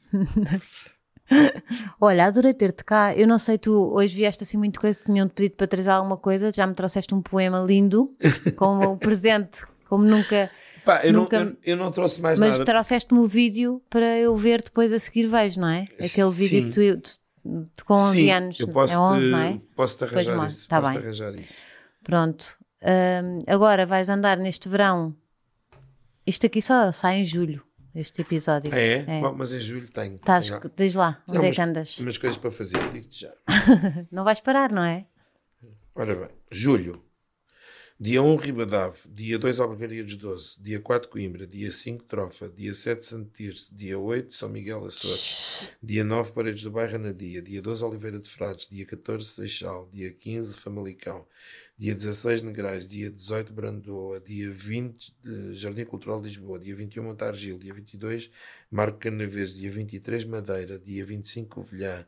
Olha, adorei ter-te cá. Eu não sei, tu hoje vieste assim muito coisa, tinham-te pedido para trazer alguma coisa, já me trouxeste um poema lindo, como um presente, como nunca... Pá, eu, nunca... não, eu, eu não trouxe mais Mas nada. trouxeste-me o vídeo para eu ver depois a seguir vejo, não é? Aquele vídeo Sim. que tu, tu, tu com onze Sim, anos, eu posso é onze, te, não é? Posso-te arranjar Pois, isso. tá Posso-te bem. arranjar isso. Pronto. Hum, agora vais andar neste verão. Isto aqui só sai em julho, este episódio. Ah, é? É. Bom, mas em julho tenho. Estás, tenho diz lá, onde Não, é mas- que andas? umas coisas para fazer, digo-te já. Não vais parar, não é? Ora bem, julho. Dia um, Ribadave. Dia dois, Albergaria dos doze. Dia quatro, Coimbra. Dia cinco, Trofa. Dia sete, Santo Tirso. Dia oito, São Miguel Açores. Dia nove, Paredes do Bairro, Anadia. Dia doze, Oliveira de Frades. Dia catorze, Seixal. Dia quinze, Famalicão. Dia dezasseis, Negrais. Dia dezoito, Brandoa. Dia vinte, de Jardim Cultural de Lisboa. Dia vinte e um, Montargil. Dia vinte e dois, Marco Canaveses. Dia vinte e três, Madeira. Dia vinte e cinco, Covilhã.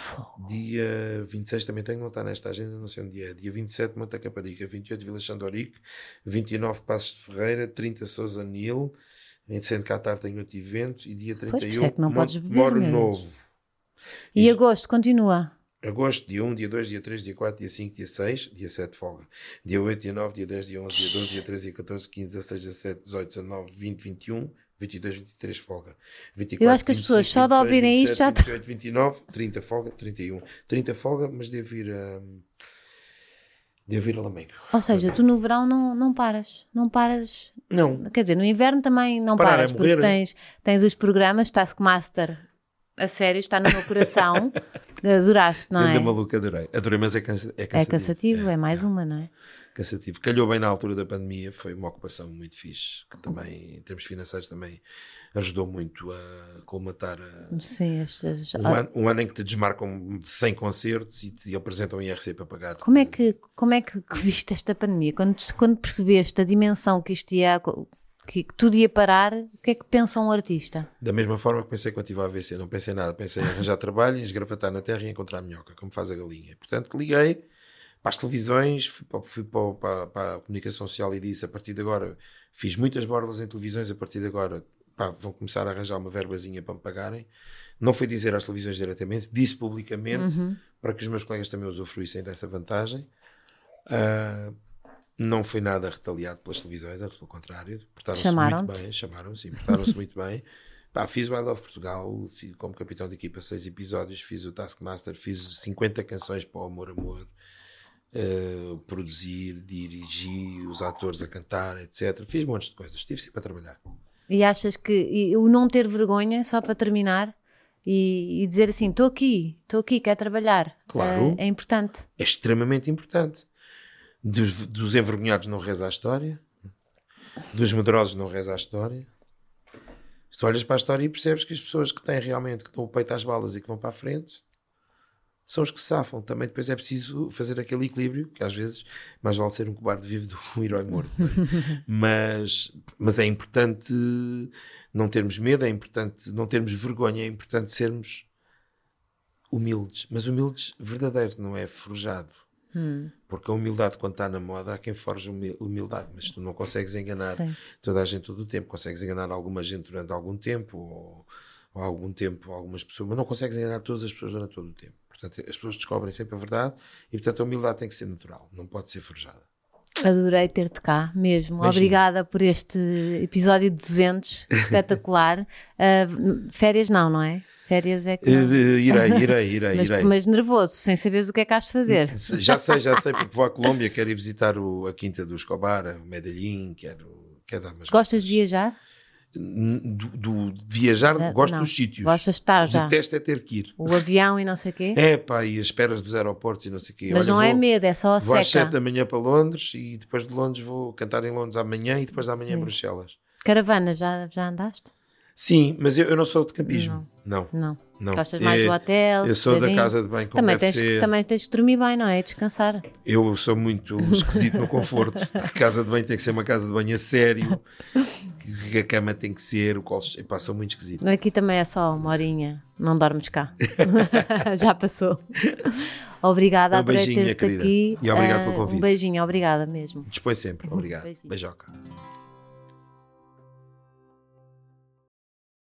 Dia vinte e seis também tenho, não está nesta agenda, não sei onde é. Dia vinte e sete, Monte Caparica. vinte e oito, Vila Xandorique. vinte e nove, Passos de Ferreira. trinta, Sousa Nil. Em Centro Catar tenho outro evento. E dia trinta Pois, por e isso um, é que não podes Monte beber, Moro meu Deus. Novo. E Isso. agosto, continua. Agosto, dia um, dia dois, dia três, dia quatro, dia cinco, dia seis, dia sete, folga. Dia oito, dia nove, dia dez, dia onze, dia doze, dia treze, dia catorze, quinze, dezasseis, dezassete, dezoito, dezanove, vinte, vinte e um, vinte e dois, vinte e três, folga. vinte e quatro, Eu acho que as vinte e pessoas cinco, só de vinte e seis, ouvirem vinte e isto sete, já vinte e oito, vinte e nove, trinta, folga, trinta e um. trinta, folga, mas devo ir a... Devo ir a Lamego. Ou seja, tu no verão não, não paras. Não paras. Não. Quer dizer, no inverno também não Parar paras, é porque morrer. tens, tens os programas, Taskmaster, a sério, está no meu coração. Adoraste, não é? Ainda maluca, adorei. Adorei, mas é, cansa, é É cansativo. cansativo, é, mais uma, não é? Cansativo. Calhou bem na altura da pandemia, foi uma ocupação muito fixe, que também, em termos financeiros, também ajudou muito a colmatar a- Sim, as- as- um, ano, um ano em que te desmarcam cem concertos e te apresentam o I R C para pagar. Como é que, como é que que viste esta pandemia? Quando, quando percebeste a dimensão que isto ia, que, que tudo ia parar, o que é que pensa um artista? Da mesma forma que pensei quando estive a A V C, não pensei em nada, pensei em arranjar trabalho, em esgravatar na terra e encontrar a minhoca, como faz a galinha. Portanto, liguei para as televisões, fui, para, fui para, para, para a comunicação social e disse, a partir de agora, fiz muitas bordas em televisões, a partir de agora pá, vão começar a arranjar uma verbazinha para me pagarem. Não foi dizer às televisões diretamente, disse publicamente, Uhum. para que os meus colegas também usufruíssem dessa vantagem. Ah, não foi nada retaliado pelas televisões, pelo contrário, portaram-se muito Chamaram-te? bem, chamaram-me, sim, portaram-se muito bem. Pá, fiz o I Love Portugal, fiz, como capitão de equipa, seis episódios, fiz o Taskmaster, fiz cinquenta canções para o Amor Amor, uh, produzir, dirigir, os atores a cantar, etcétera. Fiz montes de coisas, estive sempre a trabalhar. E achas que e o não ter vergonha, só para terminar, e, e dizer assim, estou aqui, estou aqui, quero trabalhar, Claro. é, é importante. É extremamente importante. Dos, dos envergonhados não reza a história, dos medrosos não reza a história. Se tu olhas para a história e percebes que as pessoas que têm realmente, que dão o peito às balas e que vão para a frente, são os que se safam. Também depois é preciso fazer aquele equilíbrio, que às vezes mais vale ser um cobarde vivo do que um herói morto. Não é? mas, mas é importante não termos medo, é importante não termos vergonha, é importante sermos humildes. Mas humildes verdadeiro, não é forjado. Hum. Porque a humildade, quando está na moda, há quem forja humildade, mas tu não consegues enganar Sim. toda a gente todo o tempo. Consegues enganar alguma gente durante algum tempo, ou, ou algum tempo algumas pessoas, mas não consegues enganar todas as pessoas durante todo o tempo. Portanto, as pessoas descobrem sempre a verdade e, portanto, a humildade tem que ser natural, não pode ser forjada. Adorei ter-te cá, mesmo. Beijinho. Obrigada por este episódio duzentos, espetacular. Uh, férias não, não é? Férias é que não. Uh, irei, irei, irei, mas, irei. mas nervoso, sem saberes o que é que has de fazer. Já sei, já sei, porque vou à Colômbia, quero ir visitar o, a Quinta do Escobar, o Medellín, quero, quero dar umas Gostas voltas. de viajar? Do, do, de viajar, Já- gosto não. dos sítios. Gostas de estar já? Detesto é ter que ir. O avião e não sei o quê? É pá, e as esperas dos aeroportos e não sei o quê. Mas Olha, não é vou- medo, é só a Vou às seca. sete da manhã para Londres e depois de Londres vou cantar em Londres amanhã e depois da manhã em Sim. Bruxelas. Caravana, já, já andaste? Sim, mas eu, eu não sou de campismo. Não. Não. não. não. Gostas mais é, do hotel? Eu sou da bem. casa de banho, como também deve tens, ser. Também tens de dormir bem, não é? Descansar. Eu sou muito esquisito no conforto. A casa de banho tem que ser uma casa de banho a sério. Que a cama tem que ser. O colo... Epá, sou muito esquisito. Aqui também é só uma horinha. Não dormes cá. Já passou. Obrigada, Um adorei beijinho, ter-te querida. aqui. E obrigado pelo Uh, convite. Um beijinho, obrigada mesmo. Dispõe sempre. Obrigado. Beijinho. Beijoca.